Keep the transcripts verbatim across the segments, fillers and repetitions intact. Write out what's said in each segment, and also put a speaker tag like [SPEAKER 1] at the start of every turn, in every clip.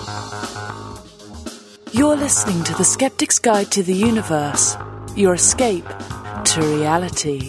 [SPEAKER 1] You're listening to The Skeptic's Guide to the Universe, your escape to reality.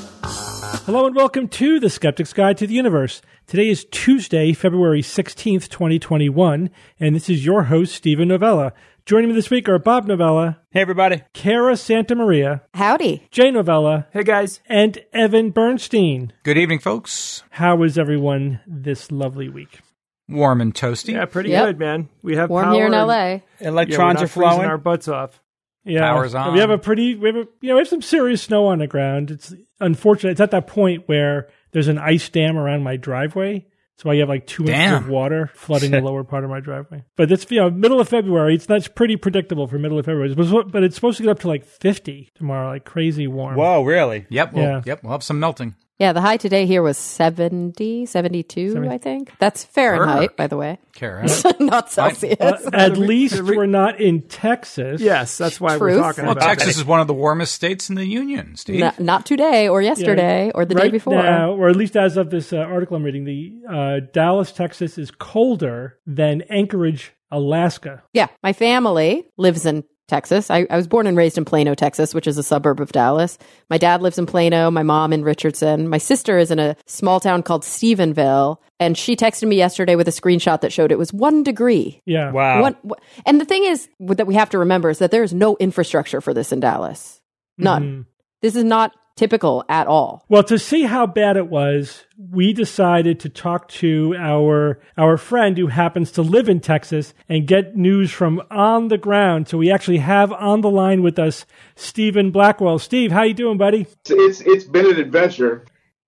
[SPEAKER 2] Hello and welcome to The Skeptic's Guide to the Universe. Today is Tuesday, February sixteenth, twenty twenty-one, and this is your host, Stephen Novella. Joining me this week are Bob Novella.
[SPEAKER 3] Hey, everybody.
[SPEAKER 2] Cara Santa Maria.
[SPEAKER 4] Howdy.
[SPEAKER 2] Jay Novella.
[SPEAKER 5] Hey, guys.
[SPEAKER 2] And Evan Bernstein.
[SPEAKER 3] Good evening, folks.
[SPEAKER 2] How is everyone this lovely week?
[SPEAKER 3] Warm and toasty.
[SPEAKER 5] Yeah, pretty
[SPEAKER 4] Yep.
[SPEAKER 5] good, man. We have
[SPEAKER 4] Warm
[SPEAKER 5] power
[SPEAKER 4] here in
[SPEAKER 5] and-
[SPEAKER 4] L A.
[SPEAKER 3] Electrons
[SPEAKER 5] yeah,
[SPEAKER 3] are flowing.
[SPEAKER 5] our butts off.
[SPEAKER 2] Yeah,
[SPEAKER 3] Power's on.
[SPEAKER 2] We have a pretty, we have a, you know, we have some serious snow on the ground. It's unfortunate. It's at that point where there's an ice dam around my driveway. So I have like two
[SPEAKER 3] Damn.
[SPEAKER 2] inches of water flooding the lower part of my driveway. But it's, you know, middle of February. It's that's pretty predictable for middle of February. But it's supposed to get up to like fifty tomorrow, like crazy warm.
[SPEAKER 3] Whoa, really? Yep. We'll,
[SPEAKER 2] Yeah.
[SPEAKER 3] Yep. We'll have some melting.
[SPEAKER 4] Yeah, the high today here was seventy, seventy-two,
[SPEAKER 2] seventy
[SPEAKER 4] I think. That's Fahrenheit,
[SPEAKER 3] Err.
[SPEAKER 4] by the way.
[SPEAKER 3] Kara.
[SPEAKER 4] Not Celsius.
[SPEAKER 2] Uh, at least we're not in Texas.
[SPEAKER 5] Yes, that's why
[SPEAKER 4] Truth.
[SPEAKER 5] we're talking
[SPEAKER 3] Well,
[SPEAKER 5] about
[SPEAKER 3] Texas
[SPEAKER 5] it.
[SPEAKER 3] is one of the warmest states in the Union, Steve.
[SPEAKER 4] Not, not today or yesterday or the
[SPEAKER 2] right
[SPEAKER 4] day before.
[SPEAKER 2] now, or at least as of this uh, article I'm reading, the uh, Dallas, Texas is colder than Anchorage, Alaska.
[SPEAKER 4] Yeah, my family lives in Texas. I, I was born and raised in Plano, Texas, which is a suburb of Dallas. My dad lives in Plano, my mom in Richardson. My sister is in a small town called Stephenville, and she texted me yesterday with a screenshot that showed it was one degree.
[SPEAKER 2] Yeah.
[SPEAKER 3] Wow.
[SPEAKER 4] One, and the thing is that we have to remember is that there is no infrastructure for this in Dallas. None.
[SPEAKER 2] Mhm.
[SPEAKER 4] This is not typical at all.
[SPEAKER 2] Well, to see how bad it was, we decided to talk to our our friend who happens to live in Texas and get news from on the ground. So we actually have on the line with us Stephen Blackwell. Steve, how you doing, buddy?
[SPEAKER 6] It's it's been an adventure.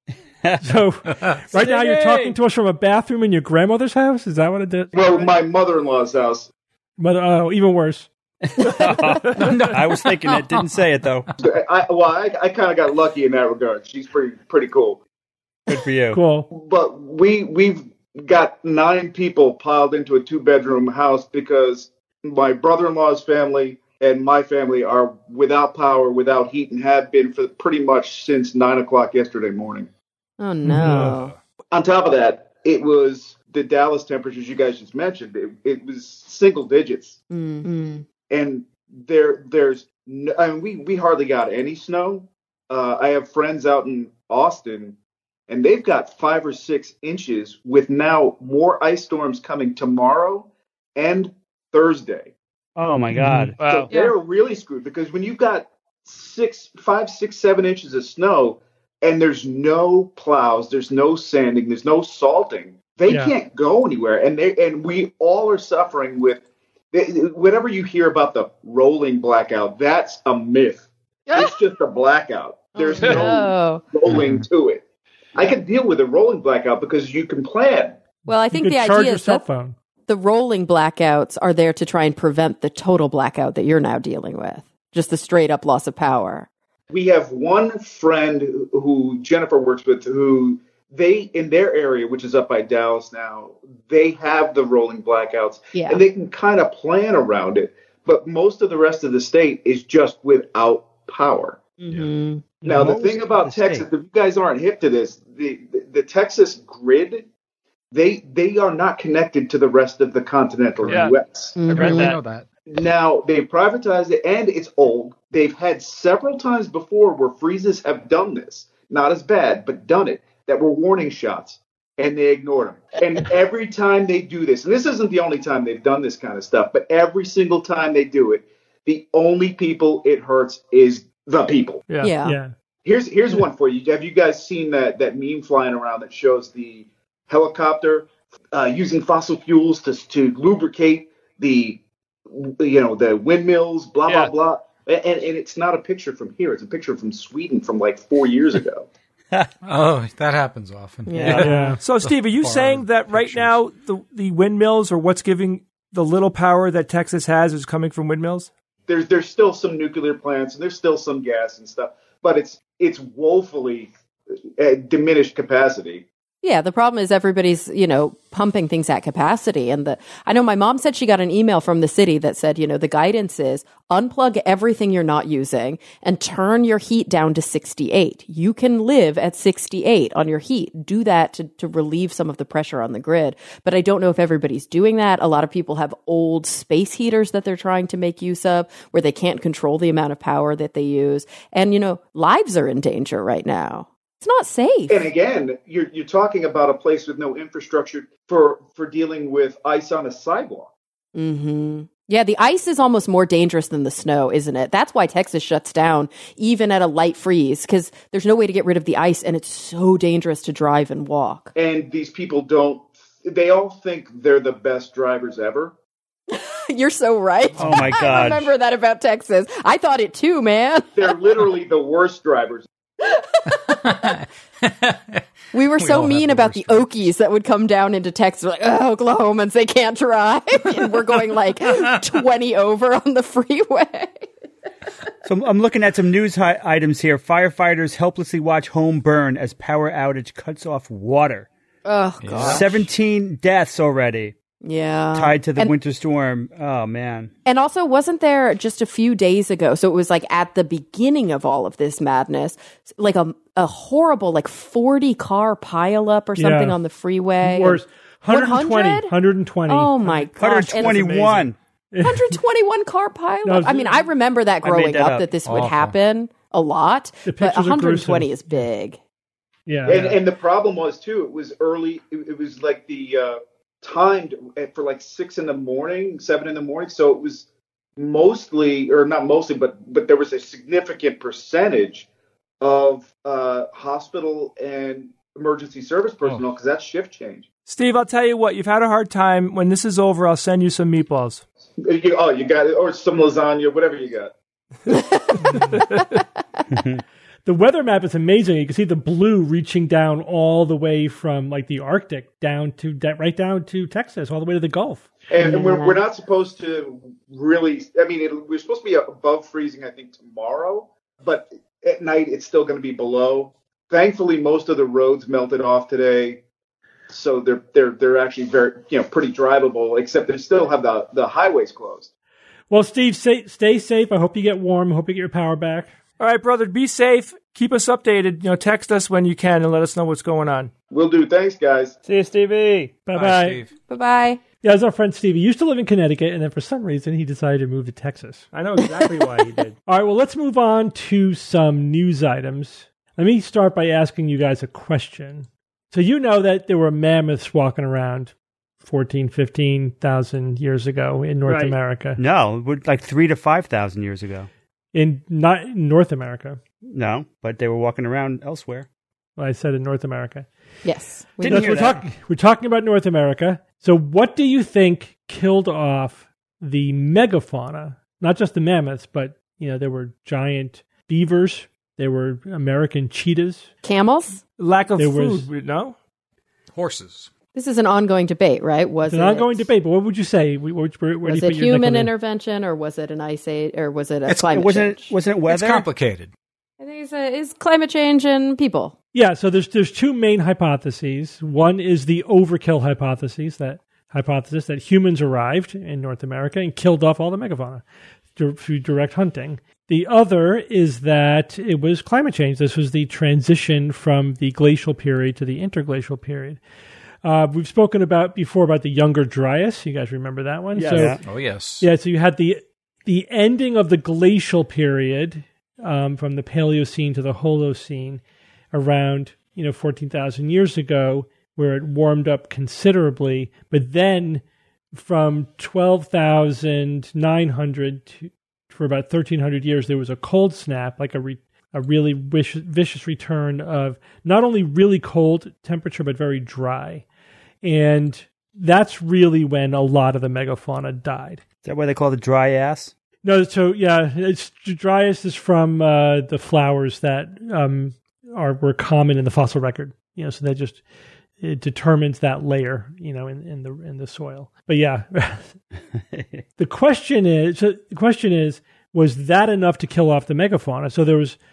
[SPEAKER 2] So right now you're talking to us from a bathroom in your grandmother's house? Is that what it did?
[SPEAKER 6] Well, my mother-in-law's house.
[SPEAKER 2] But oh, even worse.
[SPEAKER 3] I was thinking it. Didn't say it, though.
[SPEAKER 6] I, well, I, I kind of got lucky in that regard. She's pretty pretty cool.
[SPEAKER 3] Good for you.
[SPEAKER 2] Cool.
[SPEAKER 6] But we we've got nine people piled into a two-bedroom house because my brother-in-law's family and my family are without power, without heat, and have been for pretty much since nine o'clock yesterday morning.
[SPEAKER 4] Oh, no.
[SPEAKER 6] On top of that, it was the Dallas temperatures you guys just mentioned. It, it was single digits.
[SPEAKER 4] Mm-hmm.
[SPEAKER 6] And there, there's, no, I mean, we, we hardly got any snow. Uh, I have friends out in Austin, and they've got five or six inches with now more ice storms coming tomorrow and Thursday.
[SPEAKER 3] Oh, my God.
[SPEAKER 6] So they're really screwed because when you've got six, five, six, seven inches of snow and there's no plows, there's no sanding, there's no salting, they
[SPEAKER 2] Yeah.
[SPEAKER 6] can't go anywhere. And they, and we all are suffering with whatever you hear about the rolling blackout, that's a myth. It's just a blackout. There's
[SPEAKER 4] Oh,
[SPEAKER 6] no rolling to it. I can deal with a rolling blackout because you can plan.
[SPEAKER 4] Well, I think
[SPEAKER 2] You
[SPEAKER 4] the
[SPEAKER 2] could charge
[SPEAKER 4] idea
[SPEAKER 2] your
[SPEAKER 4] is
[SPEAKER 2] cell
[SPEAKER 4] that
[SPEAKER 2] phone.
[SPEAKER 4] the rolling blackouts are there to try and prevent the total blackout that you're now dealing with. Just the straight up loss of power.
[SPEAKER 6] We have one friend who Jennifer works with who they, in their area, which is up by Dallas now, they have the rolling blackouts
[SPEAKER 4] Yeah.
[SPEAKER 6] and they can kind of plan around it. But most of the rest of the state is just without power.
[SPEAKER 4] Mm-hmm.
[SPEAKER 6] Now, the thing about Texas, if you guys aren't hip to this, the, the, the Texas grid, they they are not connected to the rest of the continental
[SPEAKER 5] Yeah.
[SPEAKER 6] U S.
[SPEAKER 4] Mm-hmm.
[SPEAKER 5] I read that.
[SPEAKER 3] know that.
[SPEAKER 6] Now, they privatized it, and it's old. They've had several times before where freezes have done this. Not as bad, but done it. That were warning shots, and they ignored them. And every time they do this, and this isn't the only time they've done this kind of stuff, but every single time they do it, the only people it hurts is the people.
[SPEAKER 5] Yeah.
[SPEAKER 4] Yeah.
[SPEAKER 2] Yeah.
[SPEAKER 6] Here's here's one for you. Have you guys seen that, that meme flying around that shows the helicopter uh, using fossil fuels to to lubricate the you know the windmills, blah
[SPEAKER 5] Yeah.
[SPEAKER 6] blah blah, and, and it's not a picture from here. It's a picture from Sweden from like four years ago.
[SPEAKER 3] Oh, that happens often.
[SPEAKER 4] Yeah.
[SPEAKER 2] Yeah.
[SPEAKER 5] So, Steve, are you
[SPEAKER 3] far
[SPEAKER 5] saying that right
[SPEAKER 3] pictures.
[SPEAKER 5] now the, the windmills or what's giving the little power that Texas has is coming from windmills?
[SPEAKER 6] There's there's still some nuclear plants and there's still some gas and stuff, but it's it's woefully uh, diminished capacity.
[SPEAKER 4] Yeah, the problem is everybody's, you know, pumping things at capacity. And the I know my mom said she got an email from the city that said, you know, the guidance is unplug everything you're not using and turn your heat down to sixty-eight. You can live at sixty-eight on your heat. Do that to, to relieve some of the pressure on the grid. But I don't know if everybody's doing that. A lot of people have old space heaters that they're trying to make use of where they can't control the amount of power that they use. And, you know, lives are in danger right now. It's not safe.
[SPEAKER 6] And again, you're you're talking about a place with no infrastructure for for dealing with ice on a sidewalk.
[SPEAKER 4] Mm-hmm. Yeah, the ice is almost more dangerous than the snow, isn't it? That's why Texas shuts down even at a light freeze, because there's no way to get rid of the ice, and it's so dangerous to drive and walk.
[SPEAKER 6] And these people don't. They all think they're the best drivers ever.
[SPEAKER 4] You're so right.
[SPEAKER 3] Oh my God!
[SPEAKER 4] I remember that about Texas. I thought it too, man.
[SPEAKER 6] They're literally the worst drivers.
[SPEAKER 4] We were
[SPEAKER 7] We
[SPEAKER 4] so
[SPEAKER 7] all
[SPEAKER 4] mean
[SPEAKER 7] have the
[SPEAKER 4] about the
[SPEAKER 7] worst
[SPEAKER 4] Okies that would come down into Texas. We're like, oh, Oklahomans, they can't drive. And we're going like twenty over on the freeway.
[SPEAKER 3] So I'm- I'm looking at some news hi- items here. Firefighters helplessly watch home burn as power outage cuts off water.
[SPEAKER 4] Oh, God.
[SPEAKER 3] seventeen deaths already
[SPEAKER 4] Yeah.
[SPEAKER 3] tied to the
[SPEAKER 4] And-
[SPEAKER 3] winter storm. Oh, man.
[SPEAKER 4] And also, wasn't there just a few days ago? So it was like at the beginning of all of this madness, like a a horrible like forty car pileup or something
[SPEAKER 2] Yeah.
[SPEAKER 4] on the freeway.
[SPEAKER 2] Worse. one hundred twenty.
[SPEAKER 4] one hundred?
[SPEAKER 2] one hundred twenty.
[SPEAKER 4] Oh my gosh! And-
[SPEAKER 3] one hundred twenty-one.
[SPEAKER 4] one hundred twenty-one car pileup.
[SPEAKER 2] No,
[SPEAKER 4] I mean, I remember that
[SPEAKER 3] I made
[SPEAKER 4] growing
[SPEAKER 3] that
[SPEAKER 4] up,
[SPEAKER 3] up.
[SPEAKER 4] that this would
[SPEAKER 7] Awful.
[SPEAKER 4] happen a lot,
[SPEAKER 2] The
[SPEAKER 4] but
[SPEAKER 2] pictures are
[SPEAKER 4] one hundred twenty
[SPEAKER 2] gruesome.
[SPEAKER 4] is big.
[SPEAKER 2] Yeah.
[SPEAKER 6] And
[SPEAKER 2] yeah.
[SPEAKER 6] and the problem was too. It was early. It, it was like the uh, timed at, for like six in the morning, seven in the morning. So it was mostly, or not mostly, but but there was a significant percentage of uh, hospital and emergency service personnel because that's shift change.
[SPEAKER 5] Steve, I'll tell you what, you've had a hard time. When this is over, I'll send you some meatballs.
[SPEAKER 6] You, oh, you got it, or some lasagna, whatever you got.
[SPEAKER 2] The weather map is amazing. You can see the blue reaching down all the way from like the Arctic down to de- right down to Texas, all the way to the Gulf.
[SPEAKER 6] And, and we're we're not supposed to really. I mean, it, we're supposed to be above freezing, I think, tomorrow. But at night, it's still going to be below. Thankfully, most of the roads melted off today, so they're they're they're actually very you know pretty drivable. Except they still have the the highways closed.
[SPEAKER 2] Well, Steve, stay, stay safe. I hope you get warm. I hope you get your power back.
[SPEAKER 5] All right, brother, be safe. Keep us updated. You know, text us when you can and let us know what's going on.
[SPEAKER 6] Will do. Thanks, guys.
[SPEAKER 3] See you, Stevie.
[SPEAKER 2] Bye
[SPEAKER 7] Bye,
[SPEAKER 2] bye.
[SPEAKER 7] Steve.
[SPEAKER 4] Bye bye.
[SPEAKER 2] Yeah, as our friend Steve. He used to live in Connecticut, and then for some reason he decided to move to Texas.
[SPEAKER 5] I know exactly why he did.
[SPEAKER 2] All right, well, let's move on to some news items. Let me start by asking you guys a question. So you know that there were mammoths walking around fourteen, fifteen thousand years ago in North
[SPEAKER 5] Right.
[SPEAKER 2] America.
[SPEAKER 3] No, it was like three to five thousand years ago.
[SPEAKER 2] In not in North America.
[SPEAKER 3] No, but they were walking around elsewhere.
[SPEAKER 2] Well, I said in North America.
[SPEAKER 4] Yes. We
[SPEAKER 3] Didn't
[SPEAKER 2] That's-
[SPEAKER 3] hear
[SPEAKER 2] we're,
[SPEAKER 3] that.
[SPEAKER 2] talking, we're talking about North America. So what do you think killed off the megafauna? Not just the mammoths, but you know there were giant beavers. There were American cheetahs.
[SPEAKER 4] Camels?
[SPEAKER 5] Lack of
[SPEAKER 2] There
[SPEAKER 5] food,
[SPEAKER 2] was-
[SPEAKER 5] no?
[SPEAKER 7] Horses.
[SPEAKER 4] This is an ongoing debate, right? Was
[SPEAKER 2] It's an
[SPEAKER 4] it
[SPEAKER 2] ongoing debate, but what would you say? Where, where, where do
[SPEAKER 4] Was
[SPEAKER 2] you
[SPEAKER 4] it
[SPEAKER 2] put your
[SPEAKER 4] human
[SPEAKER 2] neck on it?
[SPEAKER 4] intervention, or was it an ice age, or was it a
[SPEAKER 7] It's-
[SPEAKER 4] climate
[SPEAKER 3] wasn't
[SPEAKER 4] change?
[SPEAKER 3] wasn't it
[SPEAKER 7] It's
[SPEAKER 3] weather?
[SPEAKER 7] complicated.
[SPEAKER 4] I think it's, a, it's climate change and people.
[SPEAKER 2] Yeah, so there's there's two main hypotheses. One is the overkill hypothesis, that hypothesis that humans arrived in North America and killed off all the megafauna through through direct hunting. The other is that it was climate change. This was the transition from the glacial period to the interglacial period. Uh, we've spoken about before about the Younger Dryas. You guys remember that one?
[SPEAKER 5] Yes.
[SPEAKER 2] So,
[SPEAKER 3] Yeah.
[SPEAKER 7] Oh, yes.
[SPEAKER 2] yeah, so you had the the ending of the glacial period um, from the Paleocene to the Holocene around you know fourteen thousand years ago, where it warmed up considerably. But then from twelve thousand nine hundred to, for about thirteen hundred years, there was a cold snap, like a re, a really vicious, vicious return of not only really cold temperature but very dry, and that's really when a lot of the megafauna died.
[SPEAKER 3] Is that why they call it dry ass?
[SPEAKER 2] No, so yeah, it's dryas is from uh, the flowers that um, are were common in the fossil record. You know, so that just it determines that layer, you know, in, in the in the soil. But yeah, the question is, so the question is, was that enough to kill off the megafauna? So there was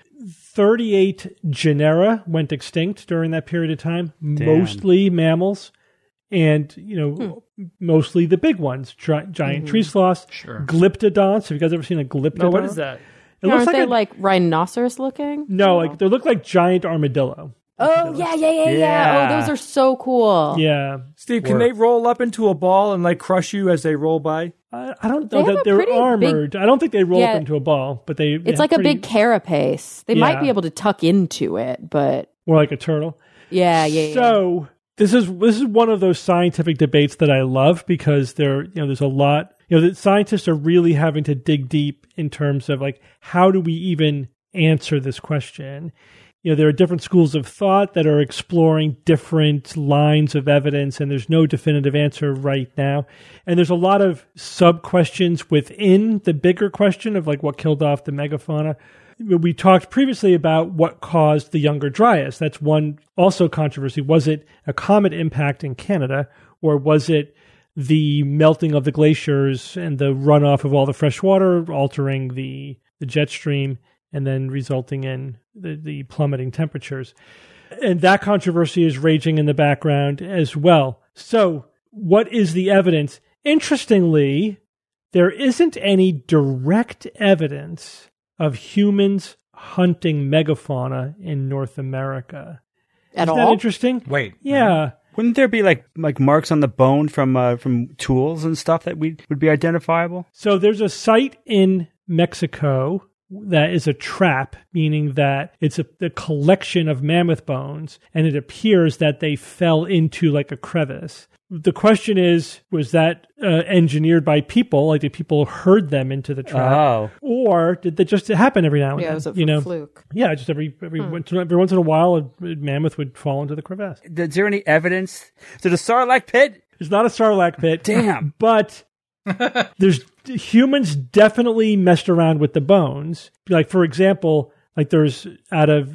[SPEAKER 2] thirty-eight genera went extinct during that period of time,
[SPEAKER 3] Damn.
[SPEAKER 2] mostly mammals. And, you know, hmm. mostly the big ones, tri- giant mm-hmm. tree sloths,
[SPEAKER 7] sure.
[SPEAKER 2] glyptodonts. Have you guys ever seen a glyptodon?
[SPEAKER 5] No, what is that?
[SPEAKER 2] It
[SPEAKER 4] no,
[SPEAKER 2] looks
[SPEAKER 4] aren't
[SPEAKER 2] like
[SPEAKER 4] they
[SPEAKER 2] a,
[SPEAKER 4] like rhinoceros looking?
[SPEAKER 2] No, like they look like giant armadillo.
[SPEAKER 4] Oh, yeah, yeah, yeah, yeah,
[SPEAKER 3] Yeah.
[SPEAKER 4] Oh, those are so cool.
[SPEAKER 2] Yeah.
[SPEAKER 5] Steve, can
[SPEAKER 3] Or-
[SPEAKER 5] they roll up into a ball and like crush you as they roll by?
[SPEAKER 2] I, I don't
[SPEAKER 4] They
[SPEAKER 2] know
[SPEAKER 4] have
[SPEAKER 2] that
[SPEAKER 4] a
[SPEAKER 2] they're
[SPEAKER 4] pretty
[SPEAKER 2] armored. I don't think they roll
[SPEAKER 4] Yeah.
[SPEAKER 2] up into a ball, but they. they
[SPEAKER 4] It's
[SPEAKER 2] have
[SPEAKER 4] like a
[SPEAKER 2] pretty,
[SPEAKER 4] big carapace. They might
[SPEAKER 2] Yeah.
[SPEAKER 4] be able to tuck into it, but
[SPEAKER 2] More like a turtle.
[SPEAKER 4] yeah, yeah, yeah.
[SPEAKER 2] So this is this is one of those scientific debates that I love because there, you know, there's a lot. You know, the scientists are really having to dig deep in terms of like how do we even answer this question. You know, there are different schools of thought that are exploring different lines of evidence, and there's no definitive answer right now. And there's a lot of sub-questions within the bigger question of like what killed off the megafauna. We talked previously about what caused the Younger Dryas. That's one also controversy. Was it a comet impact in Canada, or was it the melting of the glaciers and the runoff of all the fresh water, altering the, the jet stream, and then resulting in the, the plummeting temperatures? And that controversy is raging in the background as well. So what is the evidence? Interestingly, there isn't any direct evidence of humans hunting megafauna in North America.
[SPEAKER 4] At
[SPEAKER 2] Isn't
[SPEAKER 4] all?
[SPEAKER 2] that interesting?
[SPEAKER 7] Wait.
[SPEAKER 2] Yeah.
[SPEAKER 3] Wouldn't there be like like marks on the bone from uh, from tools and stuff that we would be identifiable?
[SPEAKER 2] So there's a site in Mexico that is a trap, meaning that it's a, a collection of mammoth bones, and it appears that they fell into like a crevice. The question is, was that uh, engineered by people? Like, did people herd them into the trap?
[SPEAKER 3] Oh.
[SPEAKER 2] Or did that just happen every now and
[SPEAKER 4] Yeah,
[SPEAKER 2] then?
[SPEAKER 4] it was a
[SPEAKER 2] you know?
[SPEAKER 4] fluke.
[SPEAKER 2] Yeah, just every every, once, every once in a while, a mammoth would fall into the crevasse.
[SPEAKER 3] Is there any evidence? Is it a Sarlacc pit?
[SPEAKER 2] It's not a sarlacc pit.
[SPEAKER 3] Damn.
[SPEAKER 2] But there's humans definitely messed around with the bones. Like, for example, like there's out of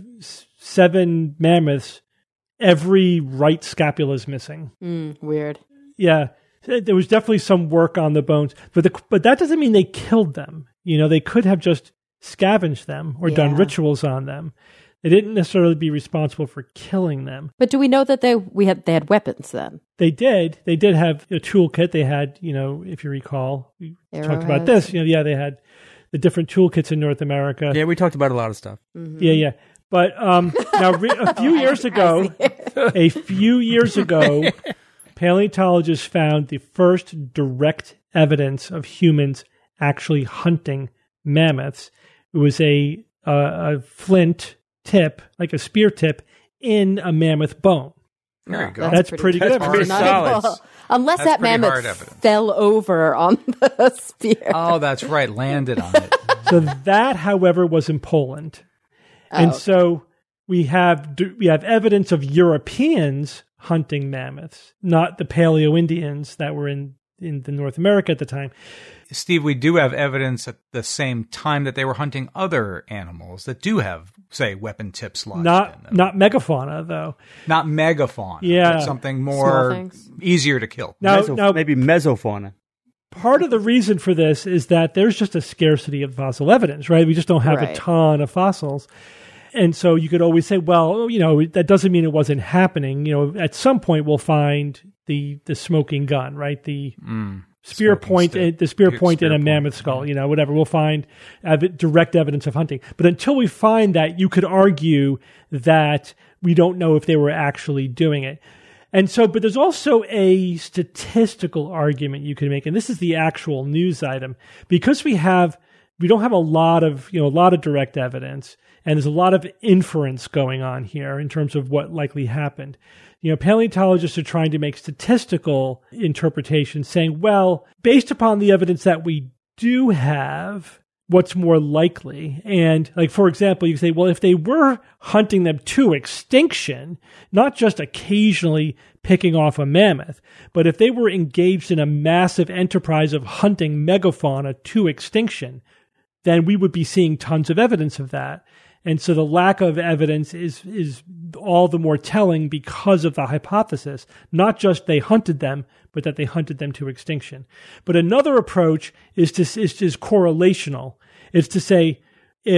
[SPEAKER 2] seven mammoths, every right scapula is missing.
[SPEAKER 4] Mm, weird.
[SPEAKER 2] Yeah. There was definitely some work on the bones, but the, but that doesn't mean they killed them. You know, they could have just scavenged them or done
[SPEAKER 4] Yeah.
[SPEAKER 2] rituals on them. They didn't necessarily be responsible for killing them.
[SPEAKER 4] But do we know that they we had they had weapons then?
[SPEAKER 2] They did. They did have a toolkit. They had, you know, if you recall, we talked about
[SPEAKER 4] Arrowheads.
[SPEAKER 2] this. You know, yeah, they had the different toolkits in North America.
[SPEAKER 3] Yeah, we talked about a lot of stuff.
[SPEAKER 2] Yeah, yeah. But um, now, re- a few years ago, a few years ago, paleontologists found the first direct evidence of humans actually hunting mammoths. It was a uh, a flint tip, like a spear tip, in a mammoth bone.
[SPEAKER 7] There you go.
[SPEAKER 2] That's pretty good
[SPEAKER 3] That's
[SPEAKER 2] evidence.
[SPEAKER 3] pretty solid.
[SPEAKER 4] Unless
[SPEAKER 7] That's
[SPEAKER 4] that
[SPEAKER 7] pretty
[SPEAKER 4] mammoth
[SPEAKER 7] hard evidence.
[SPEAKER 4] fell over on the spear.
[SPEAKER 7] Oh, that's right. Landed on it.
[SPEAKER 2] So that, however, was in Poland. And
[SPEAKER 4] Oh.
[SPEAKER 2] so we have we have evidence of Europeans hunting mammoths, not the Paleo Indians that were in, in the North America at the time.
[SPEAKER 7] Steve, we do have evidence at the same time that they were hunting other animals that do have, say, weapon tips lodged in
[SPEAKER 2] Not
[SPEAKER 7] them.
[SPEAKER 2] not megafauna though.
[SPEAKER 7] Not megafauna.
[SPEAKER 2] Yeah.
[SPEAKER 7] But something
[SPEAKER 4] Small
[SPEAKER 7] more
[SPEAKER 4] things.
[SPEAKER 7] easier to kill.
[SPEAKER 2] Now,
[SPEAKER 3] Meso-
[SPEAKER 2] now
[SPEAKER 3] maybe mesofauna.
[SPEAKER 2] part of the reason for this is that there's just a scarcity of fossil evidence, right? We just don't have a
[SPEAKER 4] Right.
[SPEAKER 2] ton of fossils. And so you could always say, well, you know, that doesn't mean it wasn't happening. You know, at some point we'll find the the smoking gun, right? The spear
[SPEAKER 7] Smoking
[SPEAKER 2] point,
[SPEAKER 7] stick.
[SPEAKER 2] the spear
[SPEAKER 7] Spear
[SPEAKER 2] point in a
[SPEAKER 7] point,
[SPEAKER 2] mammoth skull, you know, whatever. We'll find ev- direct evidence of hunting. But until we find that, you could argue that we don't know if they were actually doing it. And so, but there's also a statistical argument you can make, and this is the actual news item, because we have, we don't have a lot of, you know, a lot of direct evidence, and there's a lot of inference going on here in terms of what likely happened. You know, paleontologists are trying to make statistical interpretations saying, well, based upon the evidence that we do have, what's more likely? And like, for example, you say, well, if they were hunting them to extinction, not just occasionally picking off a mammoth, but if they were engaged in a massive enterprise of hunting megafauna to extinction, then we would be seeing tons of evidence of that. And so the lack of evidence is is all the more telling because of the hypothesis, not just they hunted them, but that they hunted them to extinction. But another approach is to is, is correlational. It's to say if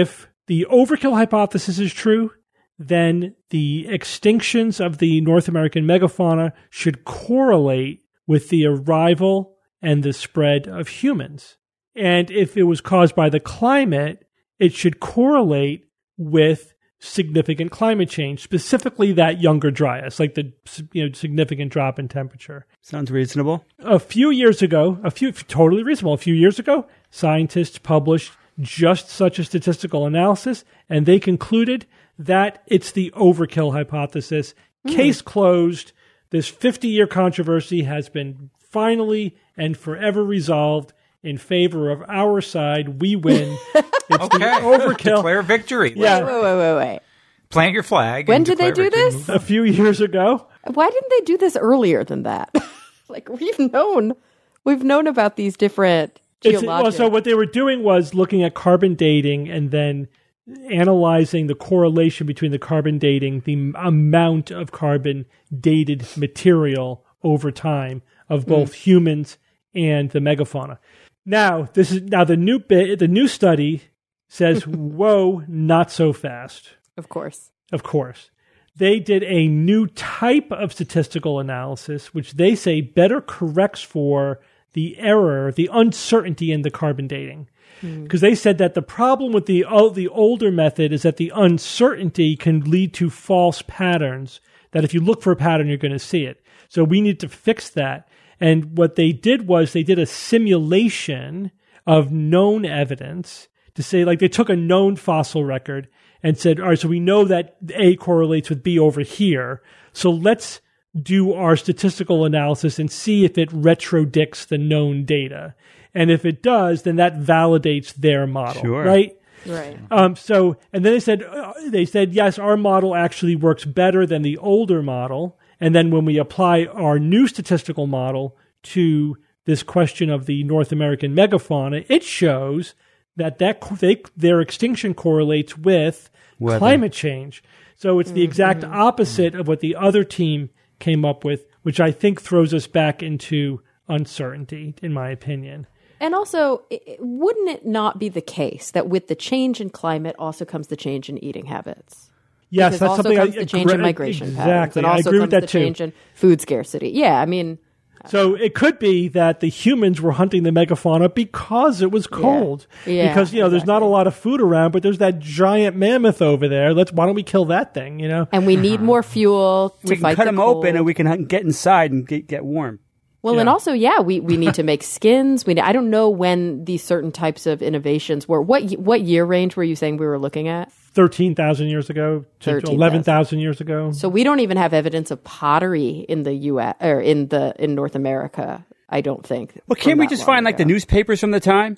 [SPEAKER 2] the overkill hypothesis is true, then the extinctions of the North American megafauna should correlate with the arrival and the spread of humans. And if it was caused by the climate, it should correlate with significant climate change, specifically that younger dryas, like the you know significant drop in temperature.
[SPEAKER 3] Sounds reasonable.
[SPEAKER 2] A few years ago, a few totally reasonable. A few years ago, scientists published just such a statistical analysis, and they concluded that it's the overkill hypothesis. Mm. Case closed. This fifty-year controversy has been finally and forever resolved in favor of our side. We win. It's
[SPEAKER 7] okay.
[SPEAKER 2] the overkill.
[SPEAKER 7] Declare victory.
[SPEAKER 2] Yeah.
[SPEAKER 4] Wait, wait, wait, wait.
[SPEAKER 7] Plant your flag.
[SPEAKER 4] When
[SPEAKER 7] and
[SPEAKER 4] did they
[SPEAKER 7] declare
[SPEAKER 4] do
[SPEAKER 7] victory.
[SPEAKER 4] this?
[SPEAKER 7] Move
[SPEAKER 2] A few years ago.
[SPEAKER 4] Why didn't they do this earlier than that? Like we've known, we've known about these different
[SPEAKER 2] It's,
[SPEAKER 4] geologic.
[SPEAKER 2] well, so what they were doing was looking at carbon dating and then analyzing the correlation between the carbon dating, the m- amount of carbon dated material over time of both mm. humans and the megafauna. Now, this is now the new bit. The new study says, "Whoa, not so fast."
[SPEAKER 4] Of course,
[SPEAKER 2] of course, they did a new type of statistical analysis, which they say better corrects for the error, the uncertainty in the carbon dating. Because mm. they said that the problem with the uh, the older method is that the uncertainty can lead to false patterns, that if you look for a pattern, you're going to see it. So we need to fix that. And what they did was they did a simulation of known evidence to say, like they took a known fossil record and said, all right, so we know that A correlates with B over here. So let's do our statistical analysis and see if it retrodicts the known data. And if it does, then that validates their model,
[SPEAKER 3] sure.
[SPEAKER 2] right?
[SPEAKER 4] Right.
[SPEAKER 2] Um, so, and then they said, uh, they said, yes, our model actually works better than the older model. And then when we apply our new statistical model to this question of the North American megafauna, it shows that, that they, their extinction correlates with Weather. climate change. So it's the exact mm-hmm. opposite of what the other team came up with, which I think throws us back into uncertainty, in my opinion.
[SPEAKER 4] And also, it, wouldn't it not be the case that with the change in climate also comes the change in eating habits?
[SPEAKER 2] Yes,
[SPEAKER 4] because
[SPEAKER 2] that's
[SPEAKER 4] also
[SPEAKER 2] something
[SPEAKER 4] comes
[SPEAKER 2] I
[SPEAKER 4] the change
[SPEAKER 2] agree,
[SPEAKER 4] in migration
[SPEAKER 2] exactly.
[SPEAKER 4] patterns. And also
[SPEAKER 2] I agree
[SPEAKER 4] comes
[SPEAKER 2] with that
[SPEAKER 4] the
[SPEAKER 2] too.
[SPEAKER 4] change in food scarcity. Yeah, I mean...
[SPEAKER 2] So it could be that the humans were hunting the megafauna because it was cold.
[SPEAKER 4] Yeah. Yeah,
[SPEAKER 2] because, you know,
[SPEAKER 4] exactly.
[SPEAKER 2] there's not a lot of food around, but there's that giant mammoth over there. Let's, why don't we kill that thing, you know?
[SPEAKER 4] And we need more fuel to
[SPEAKER 3] we can
[SPEAKER 4] fight
[SPEAKER 3] cut
[SPEAKER 4] the
[SPEAKER 3] them
[SPEAKER 4] cold.
[SPEAKER 3] open and we can get inside and get, get warm.
[SPEAKER 4] Well,
[SPEAKER 2] Yeah.
[SPEAKER 4] and also, yeah, we, we need to make skins. We I don't know when these certain types of innovations were. What what year range were you saying we were looking at?
[SPEAKER 2] thirteen thousand years ago to eleven thousand years ago.
[SPEAKER 4] So we don't even have evidence of pottery in the U S or in the in North America. I don't think.
[SPEAKER 3] Well, can't we just find like the newspapers from the time?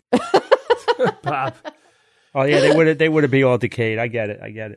[SPEAKER 2] Bob.
[SPEAKER 3] Oh yeah, they would they would be all decayed. I get it. I get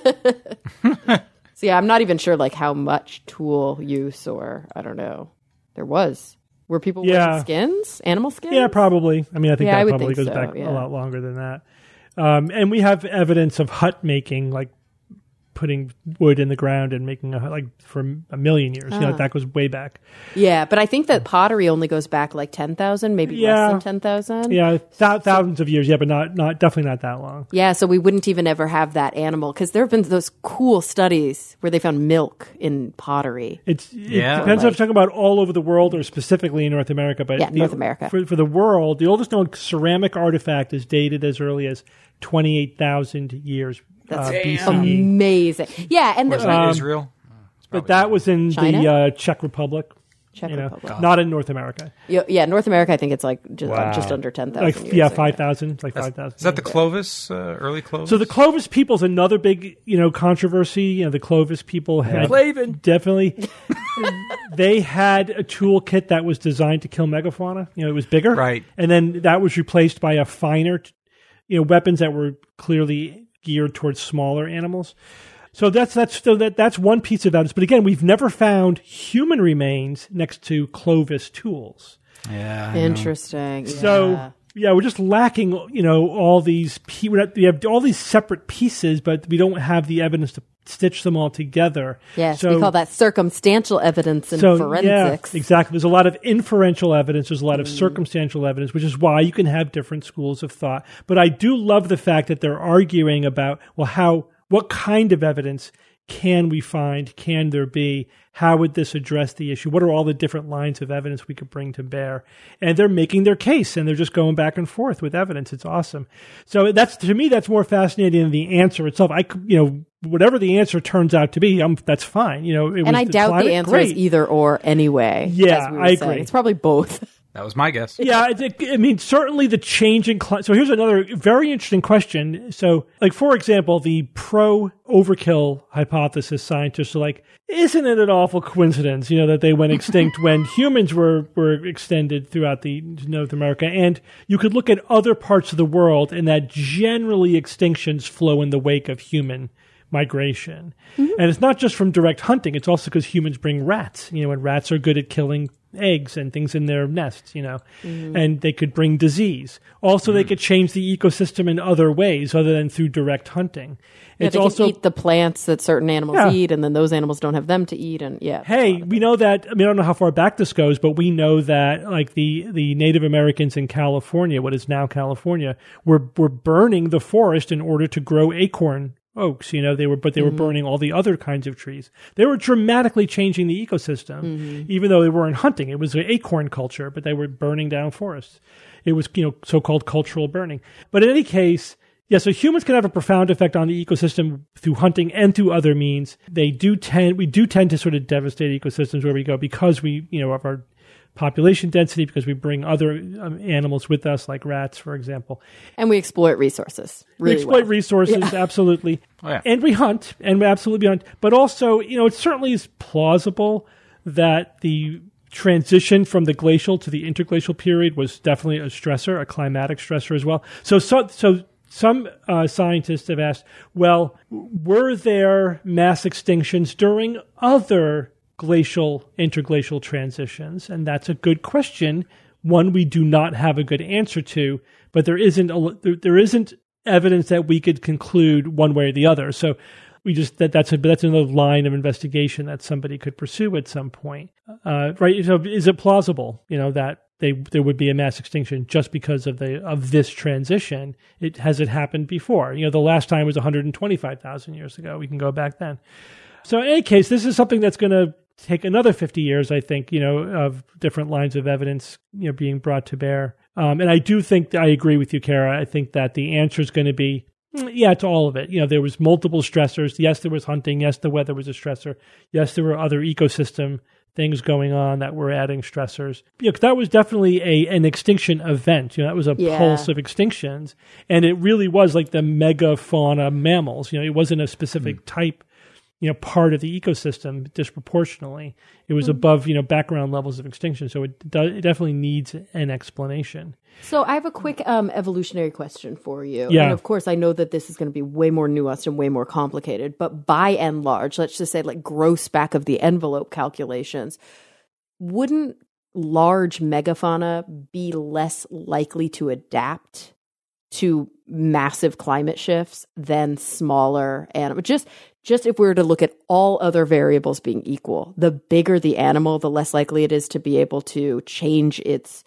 [SPEAKER 3] it.
[SPEAKER 4] So yeah, I'm not even sure like how much tool use or I don't know. There was. Were people
[SPEAKER 2] Yeah.
[SPEAKER 4] wearing skins? Animal skins?
[SPEAKER 2] Yeah, probably. I mean, I think
[SPEAKER 4] Yeah, I
[SPEAKER 2] that
[SPEAKER 4] would
[SPEAKER 2] probably
[SPEAKER 4] think
[SPEAKER 2] goes
[SPEAKER 4] so,
[SPEAKER 2] back
[SPEAKER 4] yeah.
[SPEAKER 2] a lot longer than that. Um, and we have evidence of hut making, like putting wood in the ground and making a hut, like for a million years. You know,
[SPEAKER 4] Ah.
[SPEAKER 2] that goes way back.
[SPEAKER 4] Yeah, but I think that pottery only goes back like ten thousand, maybe
[SPEAKER 2] Yeah.
[SPEAKER 4] less than ten thousand.
[SPEAKER 2] Yeah, th- thousands of years. Yeah, but not, not definitely not that long.
[SPEAKER 4] Yeah, so we wouldn't even ever have that animal because there have been those cool studies where they found milk in pottery.
[SPEAKER 2] It's it
[SPEAKER 7] Yeah.
[SPEAKER 2] depends
[SPEAKER 4] Like-
[SPEAKER 2] if you're talking about all over the world or specifically in North America. But
[SPEAKER 4] Yeah,
[SPEAKER 2] the-
[SPEAKER 4] North America.
[SPEAKER 2] For, for the world, the oldest known ceramic artifact is dated as early as twenty-eight thousand years
[SPEAKER 4] That's
[SPEAKER 2] uh, B C E.
[SPEAKER 4] amazing. Yeah, and
[SPEAKER 7] Was
[SPEAKER 4] the,
[SPEAKER 7] it
[SPEAKER 2] Um,
[SPEAKER 7] Israel? It's
[SPEAKER 2] But
[SPEAKER 7] probably
[SPEAKER 2] that was in
[SPEAKER 4] China?
[SPEAKER 2] the uh, Czech Republic.
[SPEAKER 4] Czech
[SPEAKER 2] you know,
[SPEAKER 4] Republic.
[SPEAKER 2] not in North America.
[SPEAKER 4] Yeah, yeah, North America, I think it's like just,
[SPEAKER 3] Wow.
[SPEAKER 4] just under ten thousand
[SPEAKER 2] Like
[SPEAKER 4] years.
[SPEAKER 2] yeah,
[SPEAKER 4] ago.
[SPEAKER 2] five thousand, like five thousand.
[SPEAKER 7] Is that the Clovis, uh, early Clovis?
[SPEAKER 2] So the Clovis people's another big, you know, controversy. You know, the Clovis people had
[SPEAKER 5] Clavin.
[SPEAKER 2] definitely. They had a toolkit that was designed to kill megafauna. You know, it was bigger,
[SPEAKER 7] Right.
[SPEAKER 2] And then that was replaced by a finer, t- you know, weapons that were clearly geared towards smaller animals. So that's that's so that that's one piece of evidence. But again, we've never found human remains next to Clovis tools.
[SPEAKER 7] Yeah. I know.
[SPEAKER 4] Interesting.
[SPEAKER 2] So
[SPEAKER 4] yeah.
[SPEAKER 2] yeah, we're just lacking, you know, all these. Pe- we're not, we have all these separate pieces, but we don't have the evidence to stitch them all together.
[SPEAKER 4] Yes,
[SPEAKER 2] so,
[SPEAKER 4] we call that circumstantial evidence in
[SPEAKER 2] so,
[SPEAKER 4] forensics.
[SPEAKER 2] Yeah, exactly. There's a lot of inferential evidence. There's a lot of mm. circumstantial evidence, which is why you can have different schools of thought. But I do love the fact that they're arguing about, well, how, what kind of evidence can we find? Can there be? How would this address the issue? What are all the different lines of evidence we could bring to bear? And they're making their case, and they're just going back and forth with evidence. It's awesome. So that's, to me, that's more fascinating than the answer itself. I, you know, whatever the answer turns out to be, um, that's fine. You know, it
[SPEAKER 4] and
[SPEAKER 2] was
[SPEAKER 4] I
[SPEAKER 2] the
[SPEAKER 4] doubt
[SPEAKER 2] climate,
[SPEAKER 4] the answer
[SPEAKER 2] great.
[SPEAKER 4] is either or anyway.
[SPEAKER 2] Yeah,
[SPEAKER 4] we
[SPEAKER 2] I
[SPEAKER 4] saying.
[SPEAKER 2] agree.
[SPEAKER 4] It's probably both.
[SPEAKER 7] That was my guess.
[SPEAKER 2] Yeah, it, it, I mean, certainly the change in climate. So here's another very interesting question. So, like, for example, the pro-overkill hypothesis scientists are like, isn't it an awful coincidence, you know, that they went extinct when humans were, were extended throughout the North America? And you could look at other parts of the world and that generally extinctions flow in the wake of human migration. Mm-hmm. And it's not just from direct hunting. It's also because humans bring rats, you know, and rats are good at killing eggs and things in their nests, you know, mm-hmm. and they could bring disease. Also, mm-hmm. they could change the ecosystem in other ways other than through direct hunting.
[SPEAKER 4] Yeah,
[SPEAKER 2] it's
[SPEAKER 4] they
[SPEAKER 2] also
[SPEAKER 4] can eat the plants that certain animals
[SPEAKER 2] yeah.
[SPEAKER 4] eat, and then those animals don't have them to eat. And yeah,
[SPEAKER 2] hey, we know that. I mean, I don't know how far back this goes, but we know that like the, the Native Americans in California, what is now California, were were burning the forest in order to grow acorn oaks, you know, they were, but they were mm-hmm. burning all the other kinds of trees. They were dramatically changing the ecosystem, mm-hmm. even though they weren't hunting. It was an acorn culture, but they were burning down forests. It was, you know, so-called cultural burning. But in any case, yeah, so humans can have a profound effect on the ecosystem through hunting and through other means. They do tend, we do tend to sort of devastate ecosystems where we go because we, you know, of our population density, because we bring other um, animals with us, like rats, for example.
[SPEAKER 4] And we exploit resources. Really
[SPEAKER 2] we exploit
[SPEAKER 4] well.
[SPEAKER 2] resources,
[SPEAKER 4] yeah.
[SPEAKER 2] absolutely.
[SPEAKER 7] Oh, yeah.
[SPEAKER 2] And we hunt, and we absolutely hunt. But also, you know, it certainly is plausible that the transition from the glacial to the interglacial period was definitely a stressor, a climatic stressor as well. So, so, so some uh, scientists have asked, well, were there mass extinctions during other glacial, interglacial transitions? And that's a good question, one we do not have a good answer to, but there isn't a, there, there isn't evidence that we could conclude one way or the other. So we just that that's a that's another line of investigation that somebody could pursue at some point, uh, right? So is it plausible, you know, that they there would be a mass extinction just because of the of this transition? It has it happened before? You know, the last time was one hundred twenty-five thousand years ago. We can go back then. So in any case, this is something that's going to take another fifty years, I think, you know, of different lines of evidence, you know, being brought to bear. Um, and I do think, I agree with you, Kara. I think that the answer is going to be, yeah, to all of it. You know, there was multiple stressors. Yes, there was hunting. Yes, the weather was a stressor. Yes, there were other ecosystem things going on that were adding stressors. You know, that was definitely a an extinction event. You know, that was a
[SPEAKER 4] yeah.
[SPEAKER 2] pulse of extinctions. And it really was like the megafauna mammals. You know, it wasn't a specific mm. type, you know, part of the ecosystem disproportionately. It was mm-hmm. above, you know, background levels of extinction. So it, do, it definitely needs an explanation.
[SPEAKER 4] So I have a quick um, evolutionary question for you.
[SPEAKER 2] Yeah.
[SPEAKER 4] And of course, I know that this is going to be way more nuanced and way more complicated, but by and large, let's just say like gross back of the envelope calculations, wouldn't large megafauna be less likely to adapt to massive climate shifts than smaller animals? Just Just if we were to look at all other variables being equal, the bigger the animal, the less likely it is to be able to change its